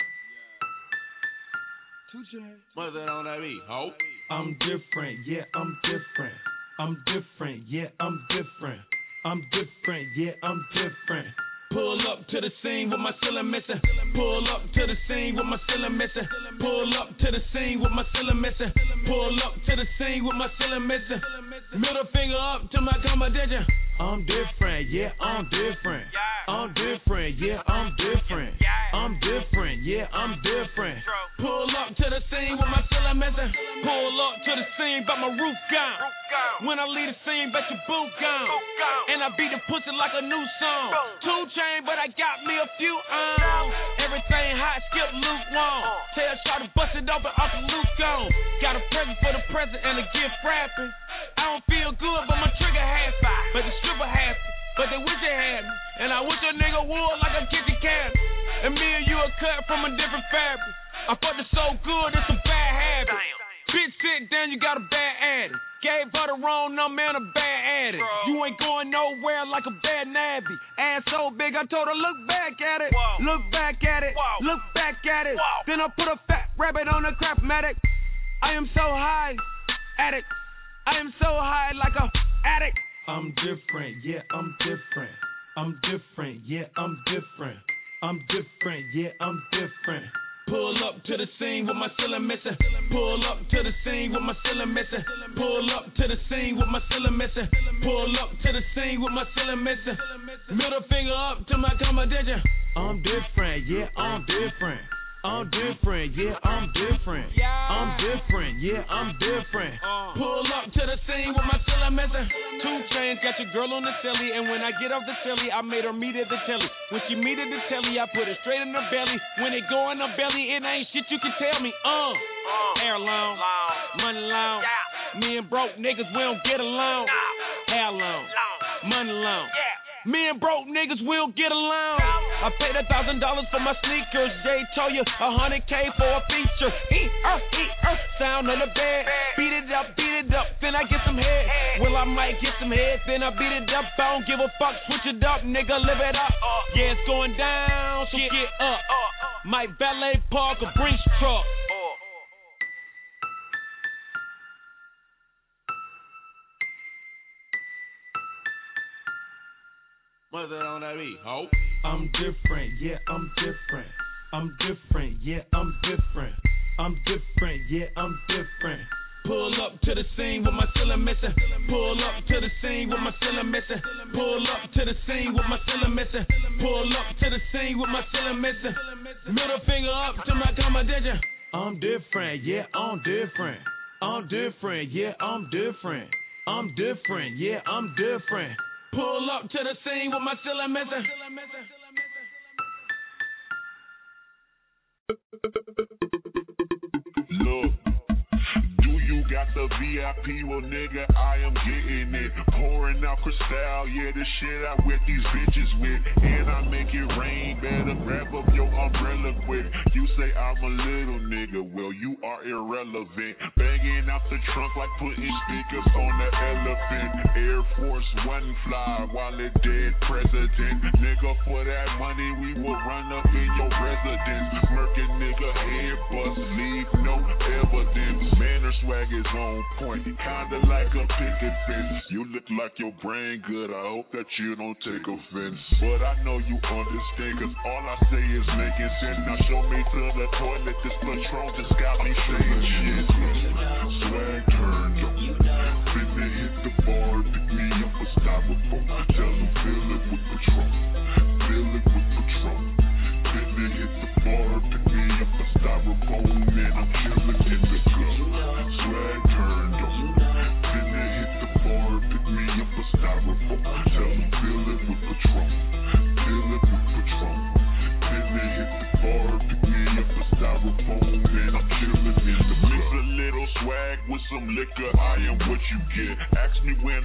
Two Chainz. What's that on that beat, ho? I'm different, yeah, I'm different. I'm different, yeah, I'm different. I'm different, yeah, I'm different. Pull up to the scene with my ceiling missing. Pull up to the scene with my ceiling missing. Pull up to the scene with my ceiling missing. Pull up to the scene with my ceiling missing. Middle finger up to my competition. I'm different, yeah, I'm different. I'm different, yeah, I'm different. I'm different, yeah, I'm different. Pull up to the scene with my ceiling missing. Pull up to the scene, but my roof gone. When I leave the scene, bet your boot gone. And I beat the pussy like a new song. Two Chainz, but I got me a few um. Everything hot, skip lukewarm. Tell Shaw to bust it open, Uncle Luke gone. Got a present for the present and a gift wrapping. I don't feel good, but my trigger happy. But the stripper happy, but they wish they had me. And I wish a nigga would like a kitchen cabinet. And me and you are cut from a different fabric. I fucked it so good, it's a bad habit. Bitch, sit down, you got a bad addict. Gave her the wrong number and a bad addict. Bro. You ain't going nowhere like a bad nabby. Ass so big, I told her, look back at it. Whoa. Look back at it. Whoa. Look back at it. Whoa. Then I put a fat rabbit on the Craftmatic. I am so high, addict. I am so high like a addict. I'm different, yeah, I'm different. I'm different, yeah, I'm different. I'm different, yeah, I'm different. Pull up to the scene with my ceiling missing. Pull up to the scene with my ceiling missing. Pull up to the scene with my ceiling missing. Pull up to the scene with my ceiling missing. Middle finger up to my competition. I'm different, yeah, I'm different. I'm different, yeah, I'm different. I'm different, yeah, I'm different. Pull up to the scene with my ceiling missing. Two Chainz got your girl on the silly, and when I get off the silly, I made her meet at the telly. When she meet at the telly, I put it straight in her belly. When it go in her belly, it ain't shit you can tell me. Uh, hair long, money long. Me and broke niggas, we don't get along. Hair long, money long. Me and broke niggas will get along. I paid a thousand dollars for my sneakers. Jay told you a hundred K for a feature. E er e er, sound on the bed. Beat it up, beat it up, then I get some head. Well, I might get some head, then I beat it up. I don't give a fuck, switch it up, nigga, live it up. Yeah, it's going down, so get up. Might valet park a Brinks truck. What's that on that beat, ho? I'm different, yeah, I'm different. I'm different, yeah, I'm different. I'm different, yeah, I'm different. Pull up to the scene with my ceiling missing. Pull up to the scene with my ceiling missing. Pull up to the scene with my ceiling missing. Pull up to the scene with my ceiling missing. Middle finger up to my competition. I'm different, yeah, I'm different. I'm different, yeah, I'm different. I'm different, yeah, I'm different. Pull up to the scene with my ceiling missing. Look, do you got the V I P? Well, nigga, I am getting it. Pouring out Cristal, yeah, the shit I whip these bitches with. And I make it rain, better grab up your umbrella quick. You say I'm a little nigga, well, you are irrelevant. Banging out the trunk like putting speakers on the elephant. Air Force One fly while it dead president. Nigga, for that money, we will run up in your residence. Murking nigga, head bust, leave no evidence. Man, her swag is on point, kinda like a picket fence. You look like your brain good, I hope that you don't take offense. But I know you understand, cause all I say is making sense. Now show me to the toilet, this Patron just got me saying shit. Swag turned up, finna hit the bar, pick me up a styrofoam. Tell them fill it with Patron, fill it with Patron. Finna hit the bar, pick me up a styrofoam, and I'm chillin' in the club. Swag turned up, finna hit the bar, pick me up a styrofoam. Tell them fill it with Patron, fill it with Patron. Finna hit the bar, pick me up a styrofoam, and I'm chillin' in the club. Mix a little swag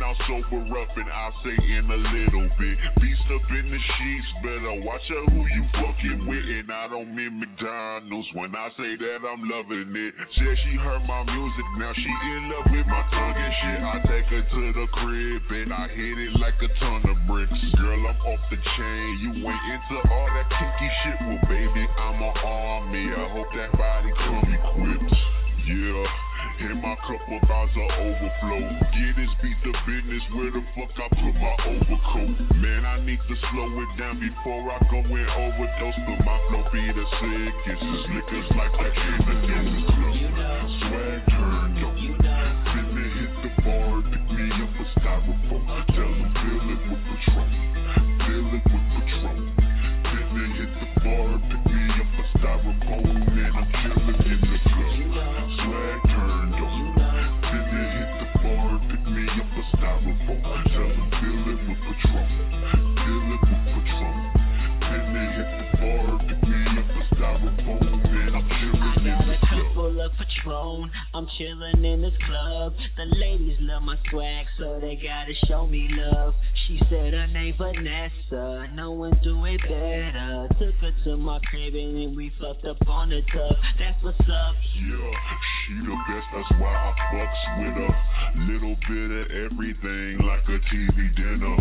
I'll sober up and I'll say in a little bit. Beast up in the sheets, better watch out who you fucking with. And I don't mean McDonald's when I say that I'm loving it. Said she heard my music, now she in love with my tongue and shit. I take her to the crib and I hit it like a ton of bricks. Girl, I'm off the chain, you ain't into all that kinky shit. Well, baby, I'm an army, I hope that body come equipped. Yeah. And my cup of bars are overflow. Get this beat the business, where the fuck I put my overcoat? Man, I need to slow it down before I go and overdose. But my flow be the sickest. Liquors like that shit in the club. Swag turned up. Finna hit the bar, pick me up a styrofoam. Tell them fill it with Patron. Fill it with Patron. Finna hit the bar, pick me up a styrofoam. Man, I'm chillin' in the club. Swag turned up. Finna hit the bar, pick me up a styrofoam. Tell them fill it with Patron. Fill it with Patron. Finna hit the bar, pick me up a styrofoam. Man, I'm chillin' in the club. Full of Patron, I'm chillin' in this club. The ladies love my swag, so they gotta show me love. She said her name Vanessa, no one do it better. Took her to my crib and then we fucked up on the tub. That's what's up. Yeah, she the best, that's why I fucks with her. Little bit of everything like a T V dinner.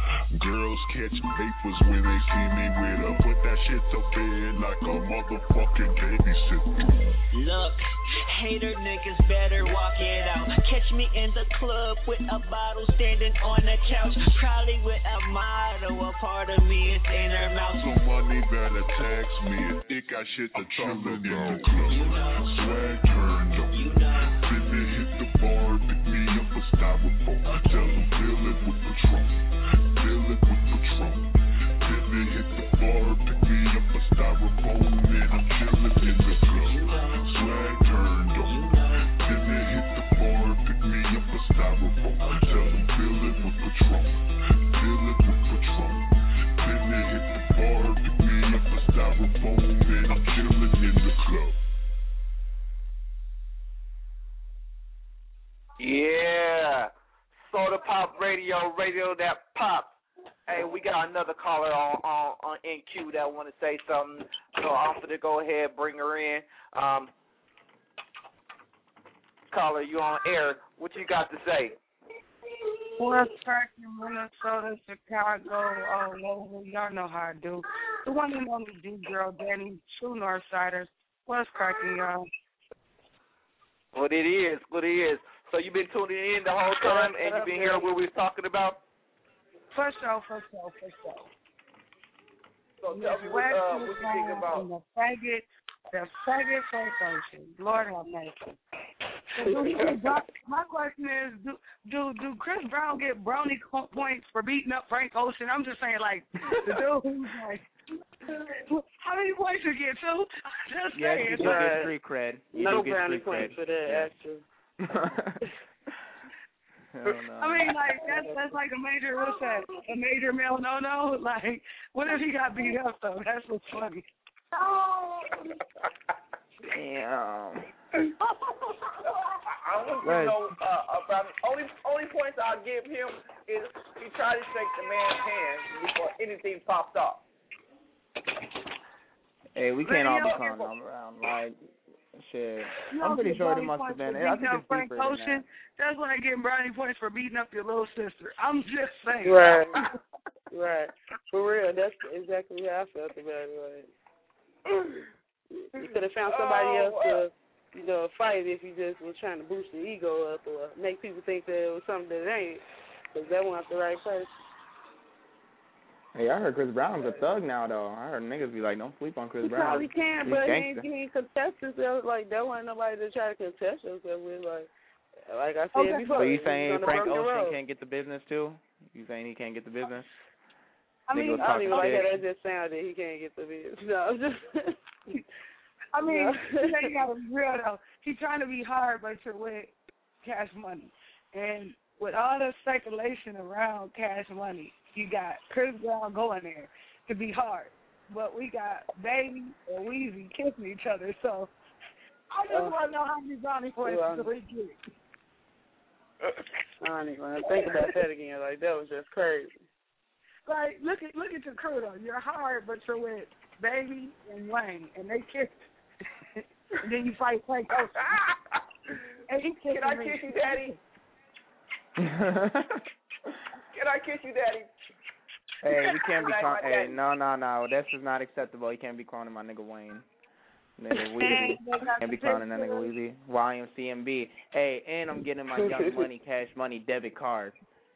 Girls catch papers when they see me with her. Put that shit to bed like a motherfucking babysitter. Look, hater niggas better walk it out. Catch me in the club with a bottle standing on the couch. Probably with a motto, a part of me is in her mouth. Some money better tax me. It got shit to talk about. In the club. Swag turned up. Finna hit the bar, pick me up a styrofoam. Tell them fill it with Patron. Fill it with Patron. Finna hit the bar, pick me up a styrofoam. Man, I'm chillin' in the club. Swag turned up. Finna hit the bar, pick me up a styrofoam. Tell them fill it with Patron. Fill it with Patron. Finna hit the bar, pick me up a styrofoam. Man, I'm chillin' in the club. Yeah. Soda Pop Radio, radio that pops. Hey, we got another caller on on, on in queue that want to say something. So I'm going to go ahead, bring her in. Um, caller, you on air. What you got to say? What's cracking, Minnesota, Chicago, all over. Y'all know how I do. The one and only D girl, Danny, true Northsiders. What's cracking, y'all? What it is, what it is. So you've been tuning in the whole time, and you've been hearing what we was talking about? For sure, for sure, for sure. So tell me what, uh, what you think about. The faggot, the faggot sensation. Lord have mercy. My question is, do, do do Chris Brown get brownie points for beating up Frank Ocean? I'm just saying, like, the dude who's like, how many points you get, two? Just yes, saying. you do get street cred. You no do get brownie street points cred. for that, yeah. actually. I mean, like, that's that's like a major, what's that, a major male no-no? Like, what if he got beat up, though? That's what's funny. Damn. I don't right. know uh, about it. Only only points I'll give him is he tried to shake the man's hand before anything popped off. Hey, we can't all be calling them around. Like, shit. I'm pretty sure it must have been. I think it's Frank deeper than Ocean, that. that's like getting brownie points for beating up your little sister. I'm just saying. Right. Right. For real, that's exactly how I felt about it. Like, you could have found somebody oh, else to, you know, fight if you just was trying to boost the ego up or make people think that it was something that it ain't, because that wasn't the right person. Hey, I heard Chris Brown's a thug now, though. I heard niggas be like, don't sleep on Chris he Brown. Probably can, He's but he gangster. ain't, he ain't contest himself. Like, there wasn't nobody to try to contest himself with. Like, like I said okay. before. So you saying Frank Ocean road. can't get the business, too? You saying he can't get the business? I mean, I don't even like shit. how that just sounded. He can't get the business. No, I'm just... I mean, no. you gotta be real, though. He's trying to be hard, but you're with Cash Money. And with all the speculation around Cash Money, you got Chris Brown going there to be hard. But we got Baby and Weezy kissing each other. So I just uh, want to know how many brownie points well, do we get. I don't even want to think about that again. Like, that was just crazy. Like, look at look at your crew though. You're hard, but you're with Baby and Wayne, and they kiss. And then you fight Frank Ocean. And he Can I kiss you, Daddy? Can I kiss you, Daddy? Hey, we can't be calling. Hey, no, no, no. This is not acceptable. You can't be calling my nigga Wayne. Nigga Weezy. Can't be calling that nigga Weezy. Y M C M B. Hey, and I'm getting my Young Money, Cash Money debit card.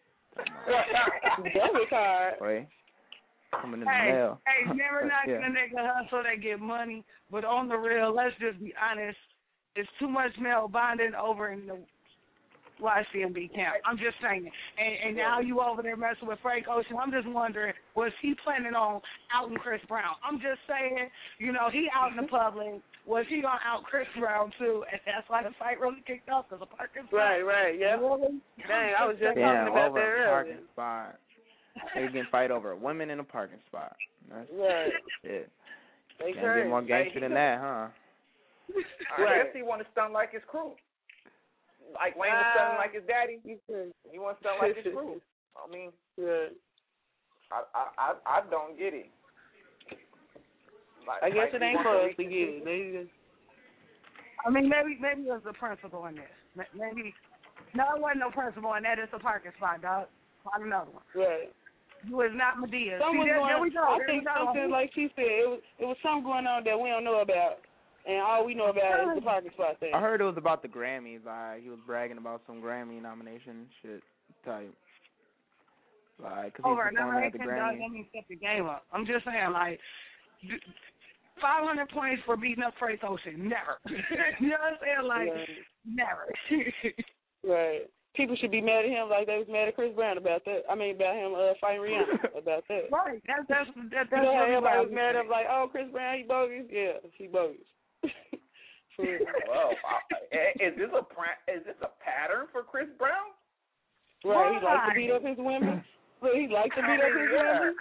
Debit card? Wait. Coming in hey, the mail. Hey, never knocking yeah. a nigga hustle that get money, but on the real, let's just be honest. It's too much male bonding over in the Y C M B camp. I'm just saying. And, and now you over there messing with Frank Ocean. I'm just wondering, was he planning on outing Chris Brown? I'm just saying, you know, he out in the public. Was he going to out Chris Brown, too? And that's why the fight really kicked off, because of parking spot. Right, right, yeah. Really? Dang, I was just Damn, talking about over that a earlier. parking spot. They can fight over women in a parking spot. That's right. it. They Can't get more gangster than that, huh? I guess he want to stun like his crew. Like Wayne was stunning like his daddy. He wants to stun like his crew. I mean, yeah. I, I I I don't get it. Like, I guess like it ain't for us to get it. Maybe. I mean, maybe maybe there's a principle in this. Maybe no, it wasn't no principle in that. It's a parking spot, dog. Find another one. Right. You is not Medea. Something See, there, going, there we go. I there think we go. something like she said. It was it was something going on that we don't know about, and all we know about is the parking spot thing. I heard it was about the Grammys. Like, he was bragging about some Grammy nomination shit type. Like, cause Over he's performing at the nomination, dog, Grammys. that means step the game up. I'm just saying, like, five hundred points for beating up Frank Ocean. Never. You know what I'm saying? Like, right. never. Right. People should be mad at him like they was mad at Chris Brown about that. I mean, about him uh, fighting Rihanna about that. Right. That's that's that, that's you know how really everybody was wild. mad at him like, oh, Chris Brown, he bogus. Yeah, he bogus. For real. Well, uh, is this a pra- is this a pattern for Chris Brown? Right. He likes to beat up his women. Look, he likes to beat up his women.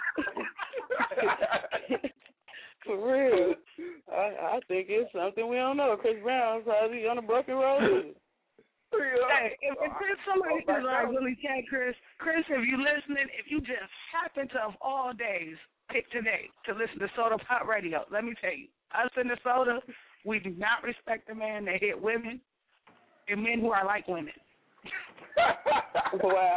For real. I, I think it's something we don't know. Chris Brown's probably on a broken road. Hey, if, if there's somebody Oh, who's like really cat Chris, Chris, if you listening, if you just happen to of all days pick today to listen to Soda Pop Radio, let me tell you, us in the Soda, we do not respect the man that hit women and men who are like women. Wow.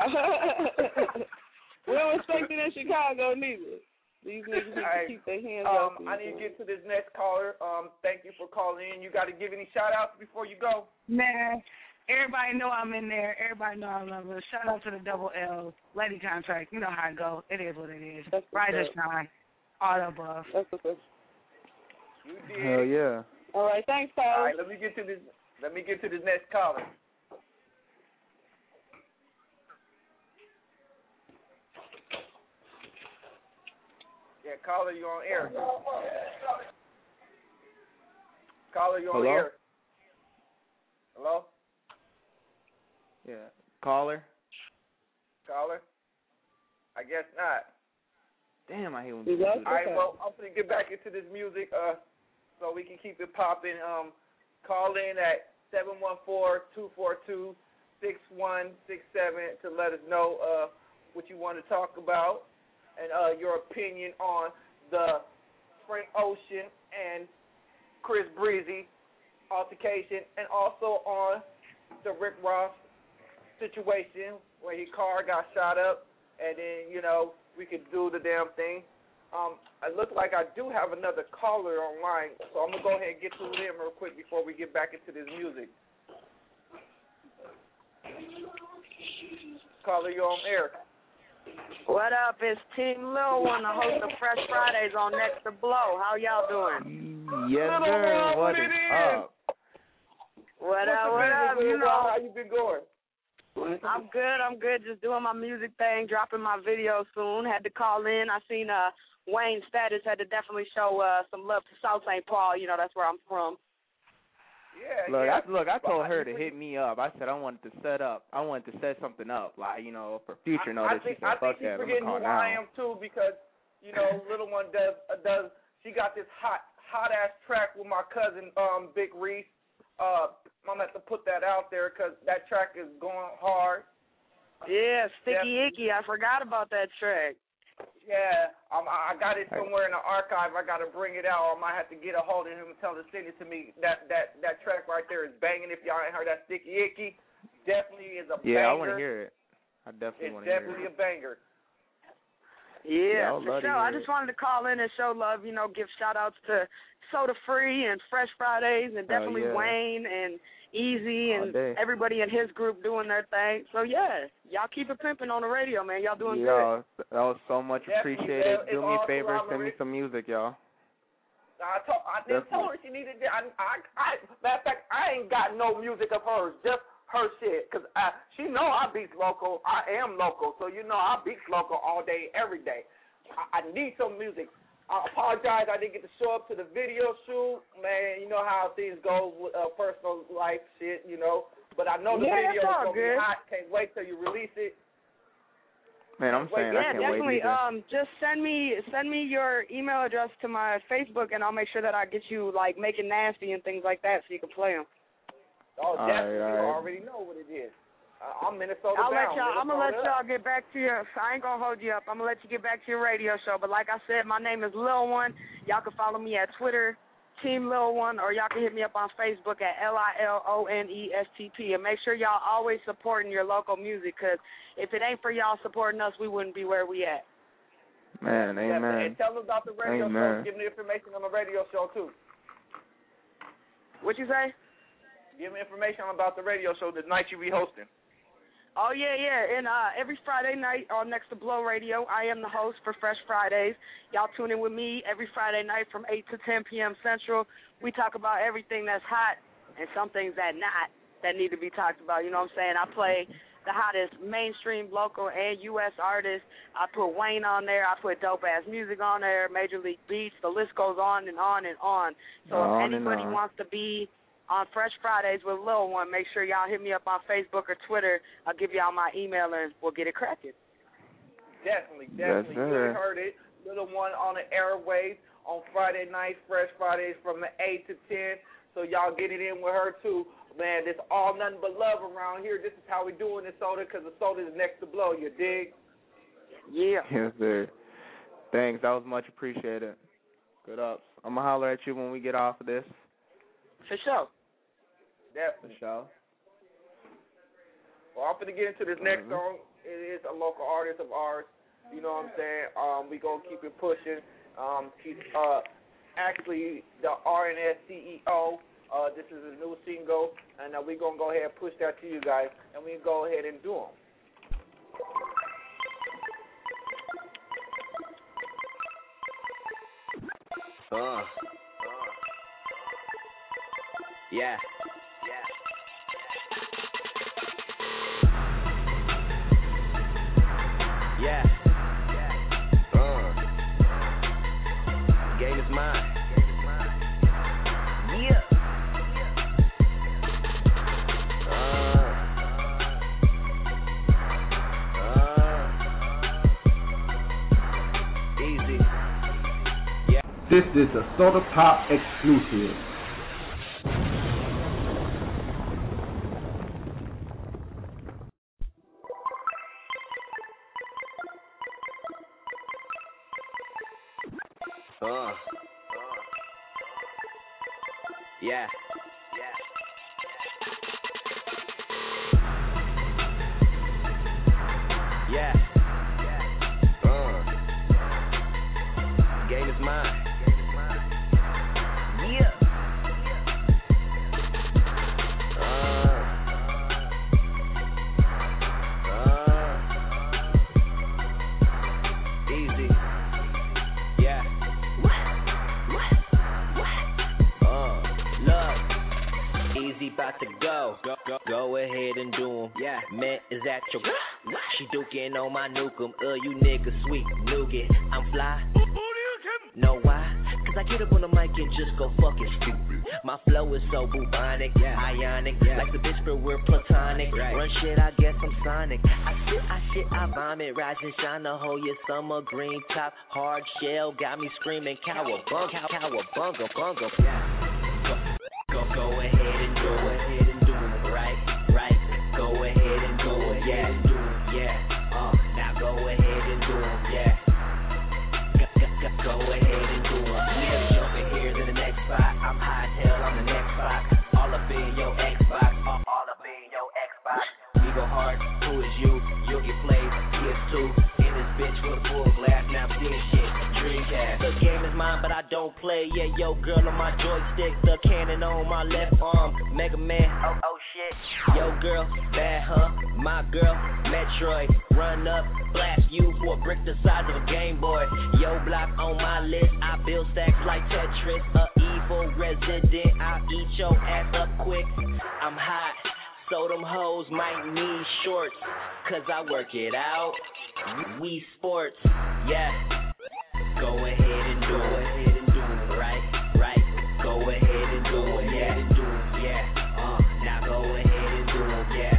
We don't respect it in Chicago neither. These niggas need to keep their hands off. Um, I need to get to this next caller. Um, thank you for calling in. You got to give any shout outs before you go? Nah. Everybody know I'm in there. Everybody know I love her. Shout out to the Double L, Lady Contract. You know how it go. It is what it is. Rise or shine. All the above. That's what's up. You did. Hell yeah. All right, thanks, Paul. All right, let me get to this. Let me get to this next caller. Yeah, caller, you on air. Caller, you on Hello? air. Hello? Yeah. Caller? Caller? I guess not. Damn, I hate when All people do that. right, well, I'm going to get back into this music uh, so we can keep it popping. Um, call in at seven one four, two four two, six one six seven to let us know uh, what you want to talk about and uh, your opinion on the Frank Ocean and Chris Breezy altercation, and also on the Rick Ross situation where his car got shot up, and then, you know, we could do the damn thing. Um, it looks like I do have another caller online, so I'm going to go ahead and get to them real quick before we get back into this music. Caller, you on air. What up? It's Team Lil One, the host of Fresh Fridays on Next to Blow. How y'all doing? Yes, sir. What is up? What up, what up? You know, how you been going? I'm good, I'm good. Just doing my music thing, dropping my video soon. Had to call in. I seen uh, Wayne Status had to definitely show uh, some love to South Saint Paul. You know, that's where I'm from. Yeah, Look, yeah. I, look, I told her to hit me up. I said I wanted to set up. I wanted to set something up, like, you know, for future I, I notice. think, She said, I think fuck she's that. I'm forgetting gonna who call I now. am too, because you know, little one does uh, does. She got this hot hot ass track with my cousin um Big Reese. uh, I'm gonna have to put that out there because that track is going hard. Yeah, Sticky Definitely. Icky. I forgot about that track. Yeah, um, I got it somewhere in the archive. I got to bring it out. I might have to get a hold of him and tell him to send it to me. That that that track right there is banging. If y'all ain't heard that Sticky Icky, definitely is a Yeah, banger. I want to hear it. I definitely want to hear it. It's definitely a banger. Yeah, Yeah, I would for love to sure. I hear just wanted to call in and show love, you know, give shout outs to Soda Free and Fresh Fridays and definitely yeah. Wayne and Easy All and day. everybody in his group doing their thing. So yeah, y'all keep it pimping on the radio, man. Y'all doing Yo, that was so much Definitely, appreciated. man. Do It's me a all favor, throughout send me Marie. some music, y'all. I told I just told her she needed. I, I, I, matter of fact, I ain't got no music of hers, just her shit. Cause I, she know I beats local. I am local, so you know I beats local all day, every day. I, I need some music. I apologize I didn't get to show up to the video shoot. Man, you know how things go with uh, personal life shit, you know. But I know the Yeah, video is that's all gonna good. be hot. Can't wait till you release it. Man, I'm saying yeah, I can't definitely. wait either. Um, just send me send me your email address to my Facebook, and I'll make sure that I get you like Making Nasty and things like that, so you can play them. Oh, All definitely. right, all You right. already know what it is. Uh, I'm Minnesota I'll let bound. y'all. I'm gonna let Minnesota. y'all get back to your. I ain't gonna hold you up. I'm gonna let you get back to your radio show. But like I said, my name is Lil One. Y'all can follow me at Twitter, Team Lil One, or y'all can hit me up on Facebook at L I L O N E S T P. And make sure y'all always supporting your local music, because if it ain't for y'all supporting us, we wouldn't be where we at. Man, Yeah, amen. and tell them about the radio Amen. show. Give me the information on the radio show too. What you say? Give me information about the radio show the night you be hosting. Oh, yeah, yeah. And uh, every Friday night on Next to Blow Radio, I am the host for Fresh Fridays. Y'all tune in with me every Friday night from eight to ten p.m. Central. We talk about everything that's hot and some things that not, that need to be talked about. You know what I'm saying? I play the hottest mainstream, local, and U S artists. I put Wayne on there. I put dope-ass music on there, Major League Beats. The list goes on and on and on. So On if and anybody on. wants to be on Fresh Fridays with Lil One, make sure y'all hit me up on Facebook or Twitter. I'll give y'all my email and we'll get it cracking. Definitely, Yes, definitely. sir. You heard it. Little One on the airwaves on Friday nights, Fresh Fridays from the eight to ten. So y'all get it in with her too. Man, there's all nothing but love around here. This is how we doing this soda, because the soda is next to blow. You dig? Yeah. Yes, sir. Thanks. That was much appreciated. Good ups. I'm going to holler at you when we get off of this. For sure. Definitely. For sure. Well, I'm going to get into this next Mhm. song. It is a local artist of ours. You know what I'm saying? Um, we going to keep it pushing. Um, he's uh, actually the R N S C E O. Uh, this is a new single, and uh, we're going to go ahead and push that to you guys, and we go ahead and do them. Uh. Yeah. Yeah. Uh. Game is mine. Yeah. Uh. Uh. Easy. Yeah. This is a Soda Pop exclusive. Uh. Yeah. Yeah. Uh. Game is mine. Yeah. Uh. Uh. Easy. Yeah. Uh, look, Easy about to go. Go, go, go ahead and do 'em. Yeah, man is at your. She duking on my nukem. Uh, you niggas sweet nougat. I'm fly. Know why? Cause I get up on the mic and just go fucking stupid. My flow is so bubonic, yeah. Ionic, yeah. Like the bitch, but we're platonic. Right. Run shit, I guess I'm Sonic. I shit, I shit, I vomit. Rise and shine the whole year summer. Green top, hard shell, got me screaming. Cowabunga, cow, cowabunga, bunga. Yeah. Go, go, go ahead and do but I don't play. Yeah, yo, girl on my joystick, the cannon on my left arm. Mega Man, oh, oh shit. Yo, girl, bad, huh? My girl, Metroid. Run up, blast you for a brick the size of a Game Boy. Yo, block on my list, I build stacks like Tetris. A evil resident, I'll eat your ass up quick. I'm hot, so them hoes might need shorts, cause I work it out. We sports, yeah. Go ahead and do it, and do it, right, right. Go ahead and do it, yeah, do it, yeah. Uh, now go ahead and do it, yeah.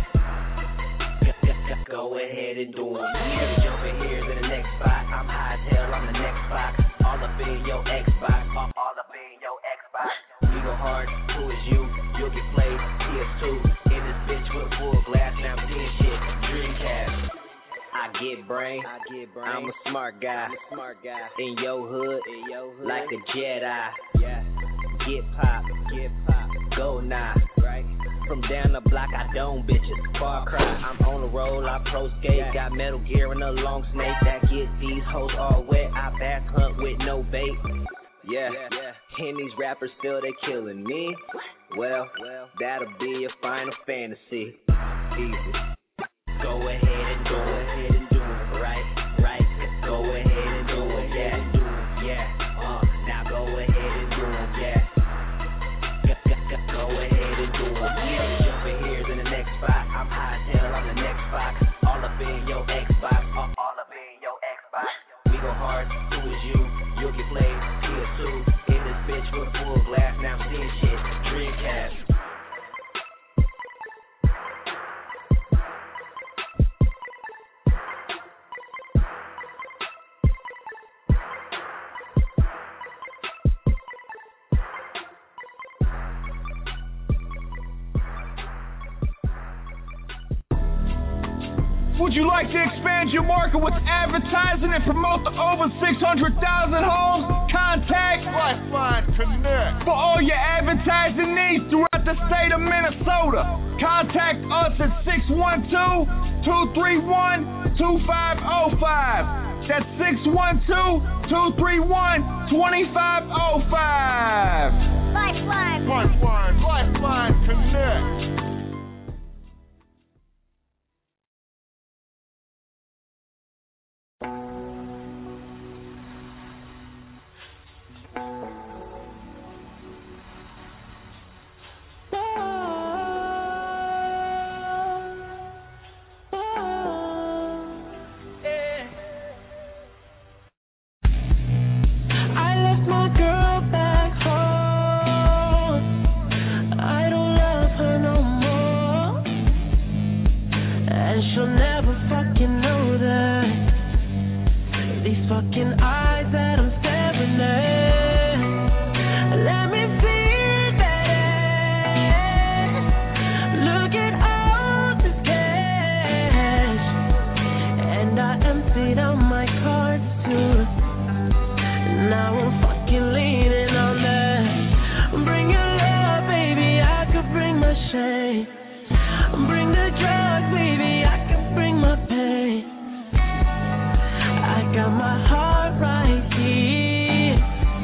Go ahead and do it. You jumping here to the next spot. I'm high as hell on the next spot. All up in your Xbox, all, all up in your Xbox. We go hard, who is you? You'll get played, P S two. In this bitch with a full glass, now I'm seeing shit. Dreamcast. I get brain. I get brain. I'm a smart guy. I'm a smart guy. In your hood, in your hood, like a Jedi. Yeah. Get pop, get pop. Go now, right? From down the block, I dome bitches. Far Cry, I'm on the roll, I pro skate. Got Metal Gear and a long snake that get these hoes all wet. I back hunt with no bait. Yeah, yeah. And these rappers feel they killing me. Well, well, that'll be your final fantasy. Easy. Go ahead and do it, and do it, right, right. Go ahead and do it, yeah, do it, yeah. Uh, now go ahead and do it, yeah. Go ahead and do it, yeah. Jumping here to the next spot. I'm high as hell on the next spot. All up in your Xbox, all, all up in your Xbox. We go hard, who is you? You'll get played, P S two. In this bitch with a full glass, now I'm seeing shit. Dreamcast. Would you like to expand your market with advertising and promote the over six hundred thousand homes? Contact Lifeline Connect for all your advertising needs throughout the state of Minnesota. Contact us at six one two, two three one, two five zero five. That's six one two, two three one, two five zero five. Lifeline. Lifeline. Lifeline Connect. Got my heart right here.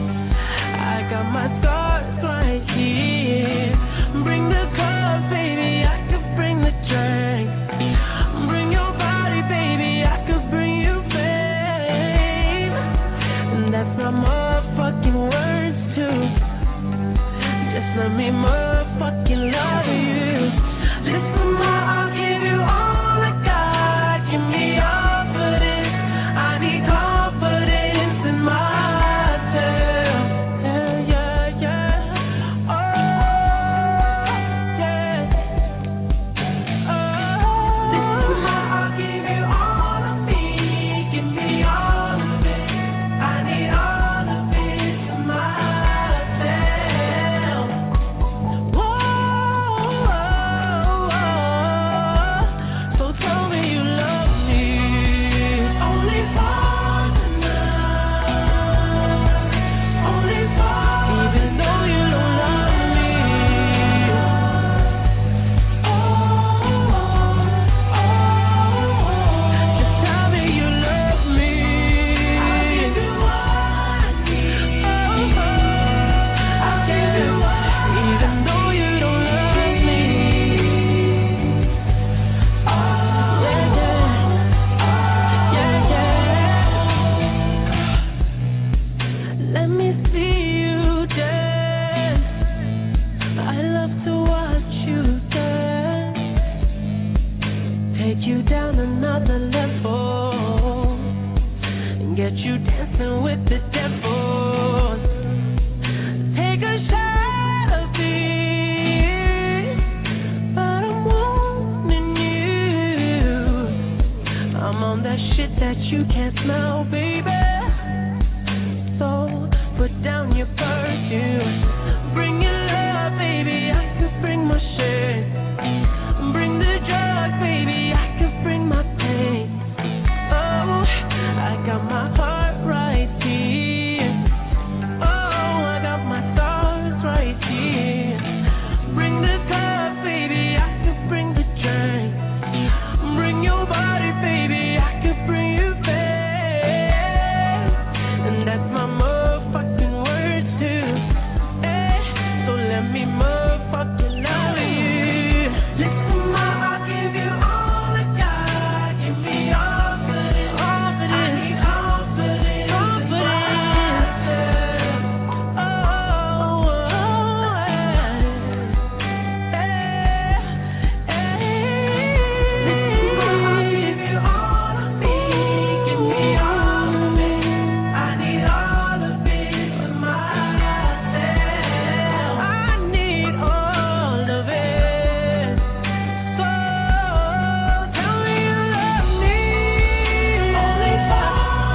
get you dancing with the devil. Take a shot of it, but I'm wanting you. I'm on that shit that you can't smell, baby. So put down your perfume. Bring your love, baby. I could bring my shit. Bring the drug, baby. I could bring my pain. Oh, I got my heart right here. Oh, I got my thoughts right here. Bring the cup, baby. I could bring the drink. Bring your body, baby. I could bring you back. And that's my motherfucking word too. Hey, so let me motherfucking love you. Listen, ma, I'll give you all I got. Give me all of it. All of it. I need confidence. Confidence. Oh, oh, oh, hey, hey. Listen, ma, I'll give you all of me. Give me all of it. I need all of it for myself. I need all of it. So tell me you love me. Only for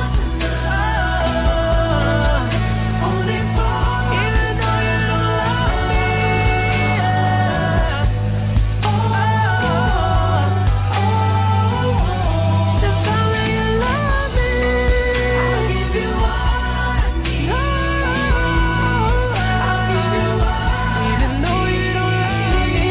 tonight. Only for even though you don't love me. Oh, oh, just tell me you love me. I'll give you all I need. I'll give you all, even though you don't love me.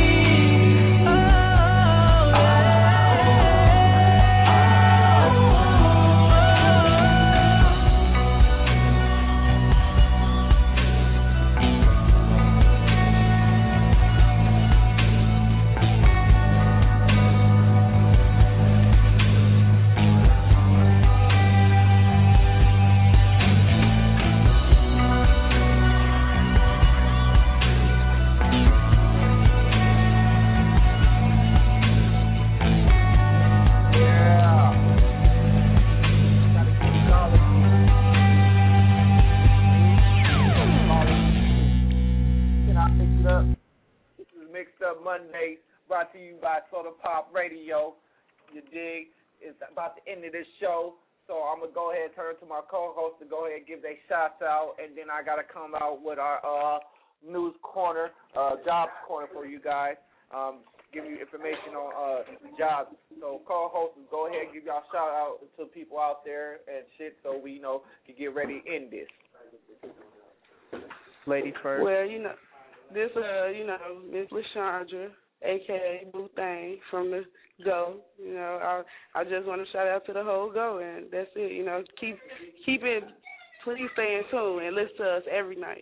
Can I mix it up? This is Mixed Up Monday, brought to you by Soda Pop Radio. You dig? It's about the end of this show, so I'm going to go ahead and turn to my co-host to go ahead and give their shots out, and then I got to come out with our uh, news corner, uh, jobs corner for you guys, um, give you information on uh, jobs. So co-hosts, go ahead and give y'all shout out to people out there and shit so we, you know, can get ready to end this. Ladies first. Well, you know, this, uh, you know, Miss LaShondra, a k a. Boo Thang from the Go. You know, I I just want to shout out to the whole Go, and that's it. You know, keep keep it, please stay in tune and listen to us every night.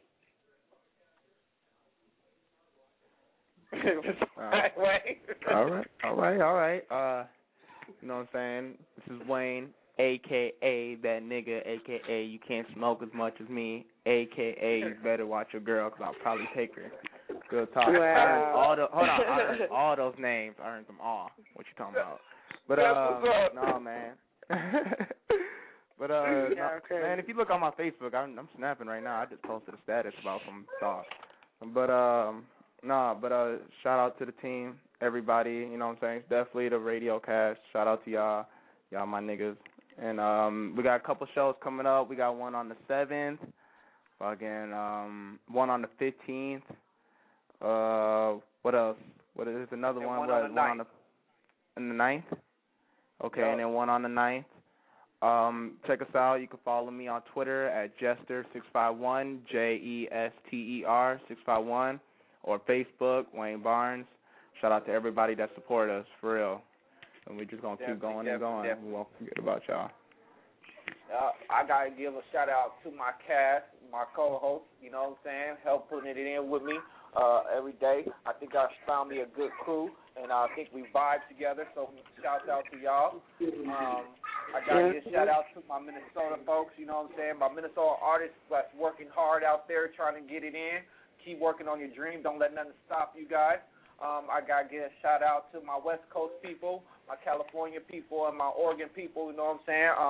All right, all right, all right, all right. Uh, you know what I'm saying? This is Wayne, a k a that nigga, a k a you can't smoke as much as me, a k a you better watch your girl because I'll probably take her. Good talk. Wow. I earned all the, hold on, I earned all those names. I earned them all. What you talking about? But, uh, no, man. But, uh, Yeah, no, okay. man, if you look on my Facebook, I'm, I'm snapping right now. I just posted a status about some stuff. But, um, nah, but, uh, shout out to the team, everybody, you know what I'm saying? It's definitely the radio cast. Shout out to y'all. Y'all my niggas. And, um, we got a couple shows coming up. We got one on the seventh. Fucking, um, one on the fifteenth. Uh, what else? What is another And one? one What, on the one on the, on the ninth? Okay, Yep. and then one on the ninth. Um, check us out. You can follow me on Twitter at Jester six five one, J E S T E R six five one, or Facebook, Wayne Barnes. Shout out to everybody that support us, for real. And we're just going to keep going and going. definitely. We won't forget about y'all. Uh, I got to give a shout out to my cast, my co-host, you know what I'm saying, help putting it in with me uh, every day. I think I found me a good crew, and I think we vibe together, so shout out to y'all. Um, I got to give a shout out to my Minnesota folks, you know what I'm saying, my Minnesota artists that's working hard out there trying to get it in. Keep working on your dream. Don't let nothing stop you guys. Um, I got to give a shout out to my West Coast people, my California people, and my Oregon people, you know what I'm saying. Um,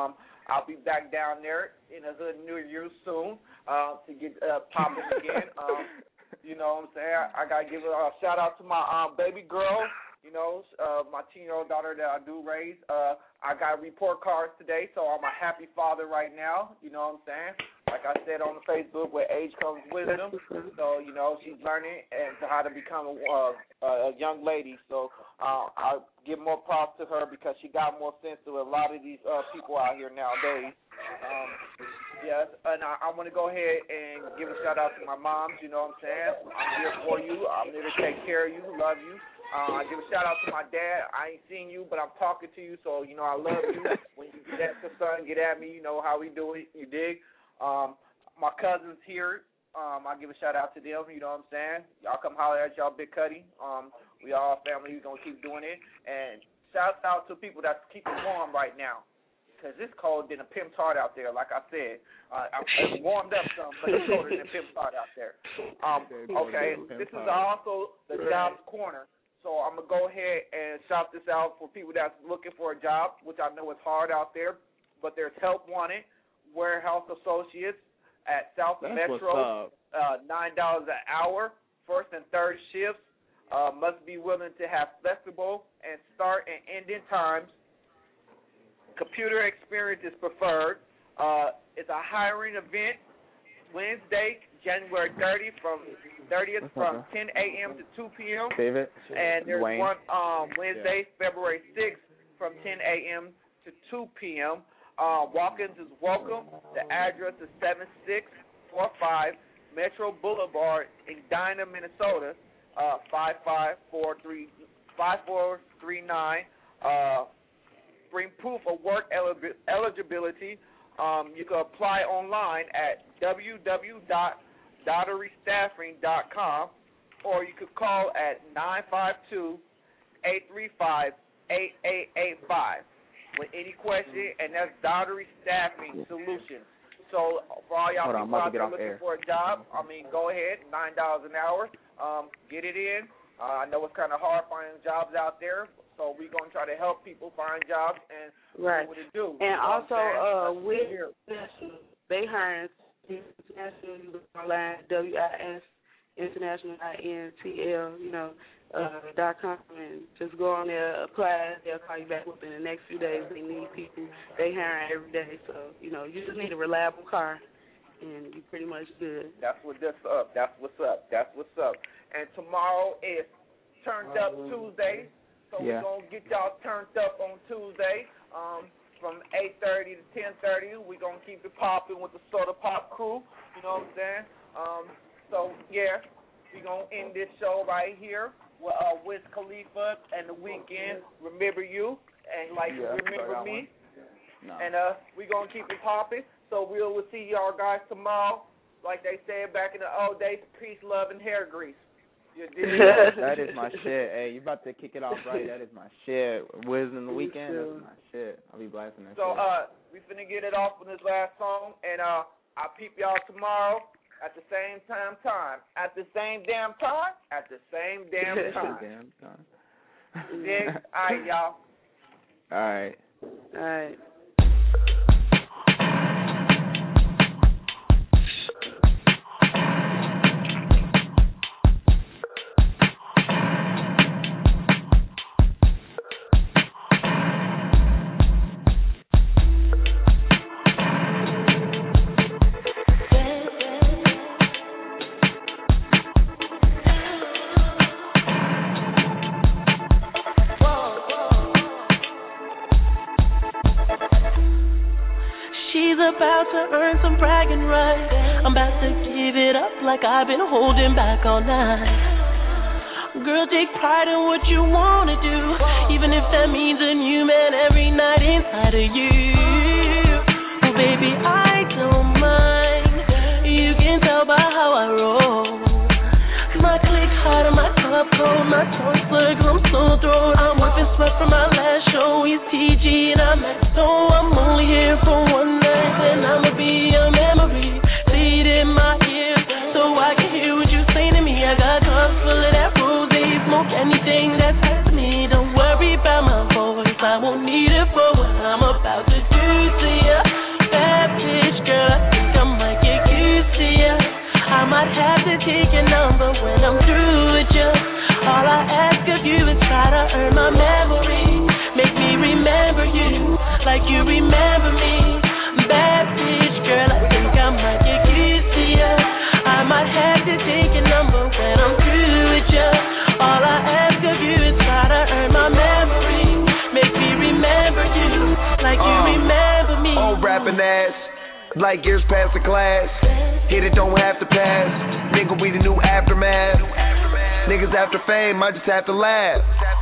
I'll be back down there in the hood near you soon uh, to get uh, popping again. Um, you know what I'm saying? I, I got to give a uh, shout out to my um, baby girl, you know, uh, my ten-year-old daughter that I do raise. Uh, I got report cards today, so I'm a happy father right now. You know what I'm saying? Like I said on the Facebook, with age comes wisdom. So, you know, she's learning and how to become a, uh, a young lady. So uh, I give more props to her because she got more sense to a lot of these uh, people out here nowadays. Um, yes, and I, I want to go ahead and give a shout out to my moms. You know what I'm saying? I'm here for you. I'm here to take care of you, love you. Uh, I give a shout out to my dad. I ain't seen you, but I'm talking to you, so you know I love you. When you get at the son, get at me. You know how we do it. You dig? Um, my cousins here, um, I give a shout out to them, you know what I'm saying? Y'all come holler at y'all Big Cuddy. Um, we all family, we're going to keep doing it. And shout out to people that's keeping warm right now, because it's cold than a pimp's heart out there, like I said. Uh, it's warmed up some, but it's colder than a pimp's heart out there. Um, okay, this is also the Jobs Corner. So I'm going to go ahead and shout this out for people that's looking for a job, which I know is hard out there, but there's help wanted. Warehouse associates at South That's Metro, uh, nine dollars an hour, first and third shifts. Uh, must be willing to have flexible and start and ending times. Computer experience is preferred. Uh, it's a hiring event Wednesday, January thirtieth from thirtieth from ten a.m. to two p.m. David, and there's Wayne. one um, Wednesday, yeah. February sixth from ten a.m. to two p.m. Uh, walk-ins is welcome. The address is seven six four five Metro Boulevard in Edina, Minnesota, uh, five five four three nine. Uh, bring proof of work eligibility. Um, you can apply online at w w w dot daughtery staffing dot com, or you could call at nine five two, eight three five, eight eight eight five. With any question, and that's Daughtery Staffing Solutions. So for all y'all people out there looking for a job, I mean, go ahead, nine dollars an hour, um, get it in. Uh, I know it's kind of hard finding jobs out there, so we're going to try to help people find jobs and right. do what it do. And you know also, uh, with they hiring international online, W I S, international, I N T L, you know, Uh, dot com, and just go on there, apply. They'll call you back within the next few days. They need people. They hiring every day, so you know you just need a reliable car, and you're pretty much good. That's what this up. That's what's up. That's what's up. And tomorrow is Turned Up Tuesday, so yeah. we're gonna get y'all turned up on Tuesday. Um, from eight thirty to ten thirty, we're gonna keep it popping with the Soda Pop crew. You know what I'm saying? Um, so yeah, we're gonna end this show right here. With uh, Wiz Khalifa and The Weeknd, Remember You, and like yeah, Remember Me. No. And uh, we're going to keep it popping. So we'll, we'll see y'all guys tomorrow. Like they said back in the old days, peace, love, and hair grease. You dig? That is my shit. Hey, you about to kick it off right. That is my shit. Wiz and The Weeknd, that's my shit. I'll be blasting that so, shit. So uh, we finna get it off with this last song, and uh, I'll peep y'all tomorrow. At the same time, time. At the same damn time. At the same damn time. damn time. Dig? All right, y'all. All right. All right. About to earn some bragging rights. I'm about to give it up like I've been holding back all night. Girl, take pride in what you wanna do, even if that means a new man every night inside of you. Oh, baby, I don't mind. You can tell by how I roll. My click hot and my cup cold, my tongue slurs, I'm so thrown. I'm whipping sweat from my last show. He's T G and I'm X, so I'm only here for one night. And I'ma be a memory, say it in my ear, so I can hear what you say to me. I got cups full of that rose, smoke anything that's happening. Don't worry about my voice, I won't need it for what I'm about to do to you. you and try to earn my memory. Make me remember you like you remember me. Bad bitch, girl, I think I might get used to you. I might have to take your number when I'm through with you. All I ask of you is try to earn my memory. Make me remember you like you uh, remember me. Old rapping ass, like years past the class. Hit it, don't have to pass. Nigga, we the new aftermath. Niggas after fame, I just have to laugh.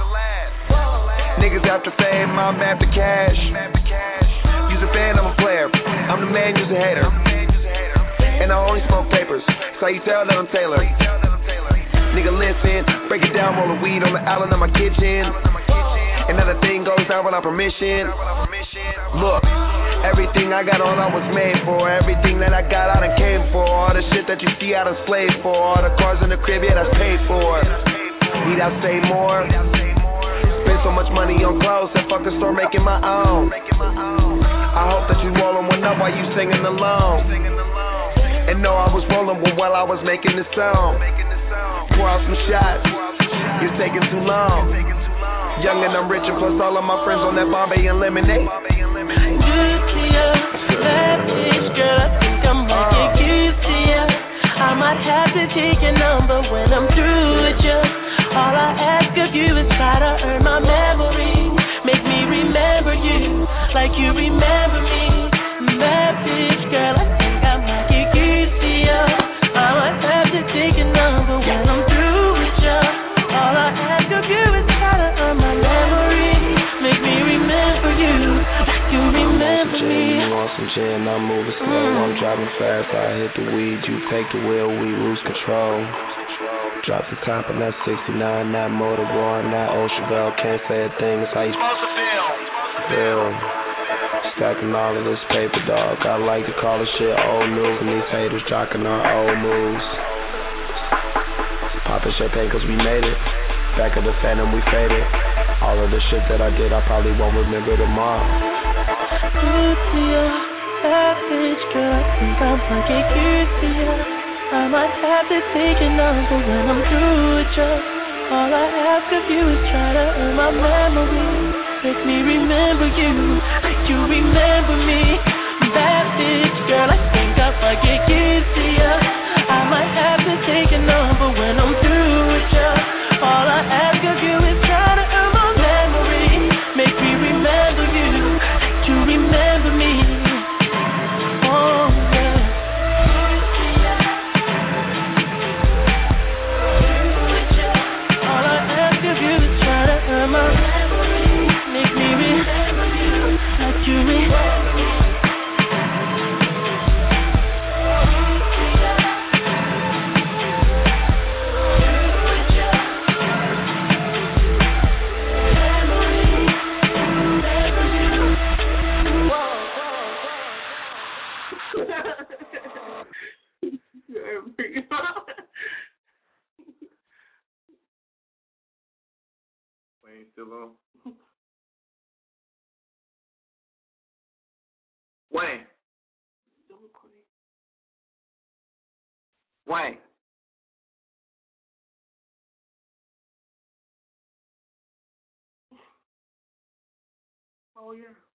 Niggas after fame, I'm after cash. You's a fan, I'm a player. I'm the man, you's a hater. And I only smoke papers, so you tell that I'm tailored. Nigga, listen, break it down, roll the weed on the island of my kitchen. Another thing goes down without permission. Look, everything I got on I was made for. Everything that I got I done came for. All the shit that you see I done slaved for. All the cars in the crib, yeah, that's paid for. Need I say more? Spend so much money on clothes that fuck the store making my own. I hope that you rolling one up while you singing along. And know I was rolling one while I was making this song. Pour out some shots, you're taking too long. Young and I'm rich and plus all of my friends on that Bombay and lemonade. Good to you, bad bitch, girl, I think I might get used to you. I might have to take your number when I'm through with you. All I ask of you is try to earn my memory. Make me remember you like you remember me. Bad bitch, girl, I think I might get used to you. I might have to take your number when I'm through with you. All I ask of you is try to earn my memory. Make me remember you like you remember me. You want some gin, I'm moving slow. Mm. I'm driving fast, I hit the weed. You take the wheel, we lose control. Drop the top and that's sixty-nine, that motor roaring, that old Chevelle. Can't say a thing, it's how you supposed to feel. Feel. Stacking all of this paper, dog. I like to call this shit old news, and these haters jocking our old moves. Popping champagne cause we made it. Back of the phantom, we faded. All of the shit that I did, I probably won't remember tomorrow. Good to you, bad bitch, girl, I think I might get used to you. I might have to take your number when I'm through with you. All I ask of you is try to earn my memory. Make me remember you like you remember me. Bad bitch, girl, I think I might get used to you. I might have to take your number when I'm through with you. All I ask of you is try to earn my memory. Make me remember you like you remember me. Oh, yeah. Make me remember you like you remember me. Wayne still on? Wayne. Wayne. Oh, yeah.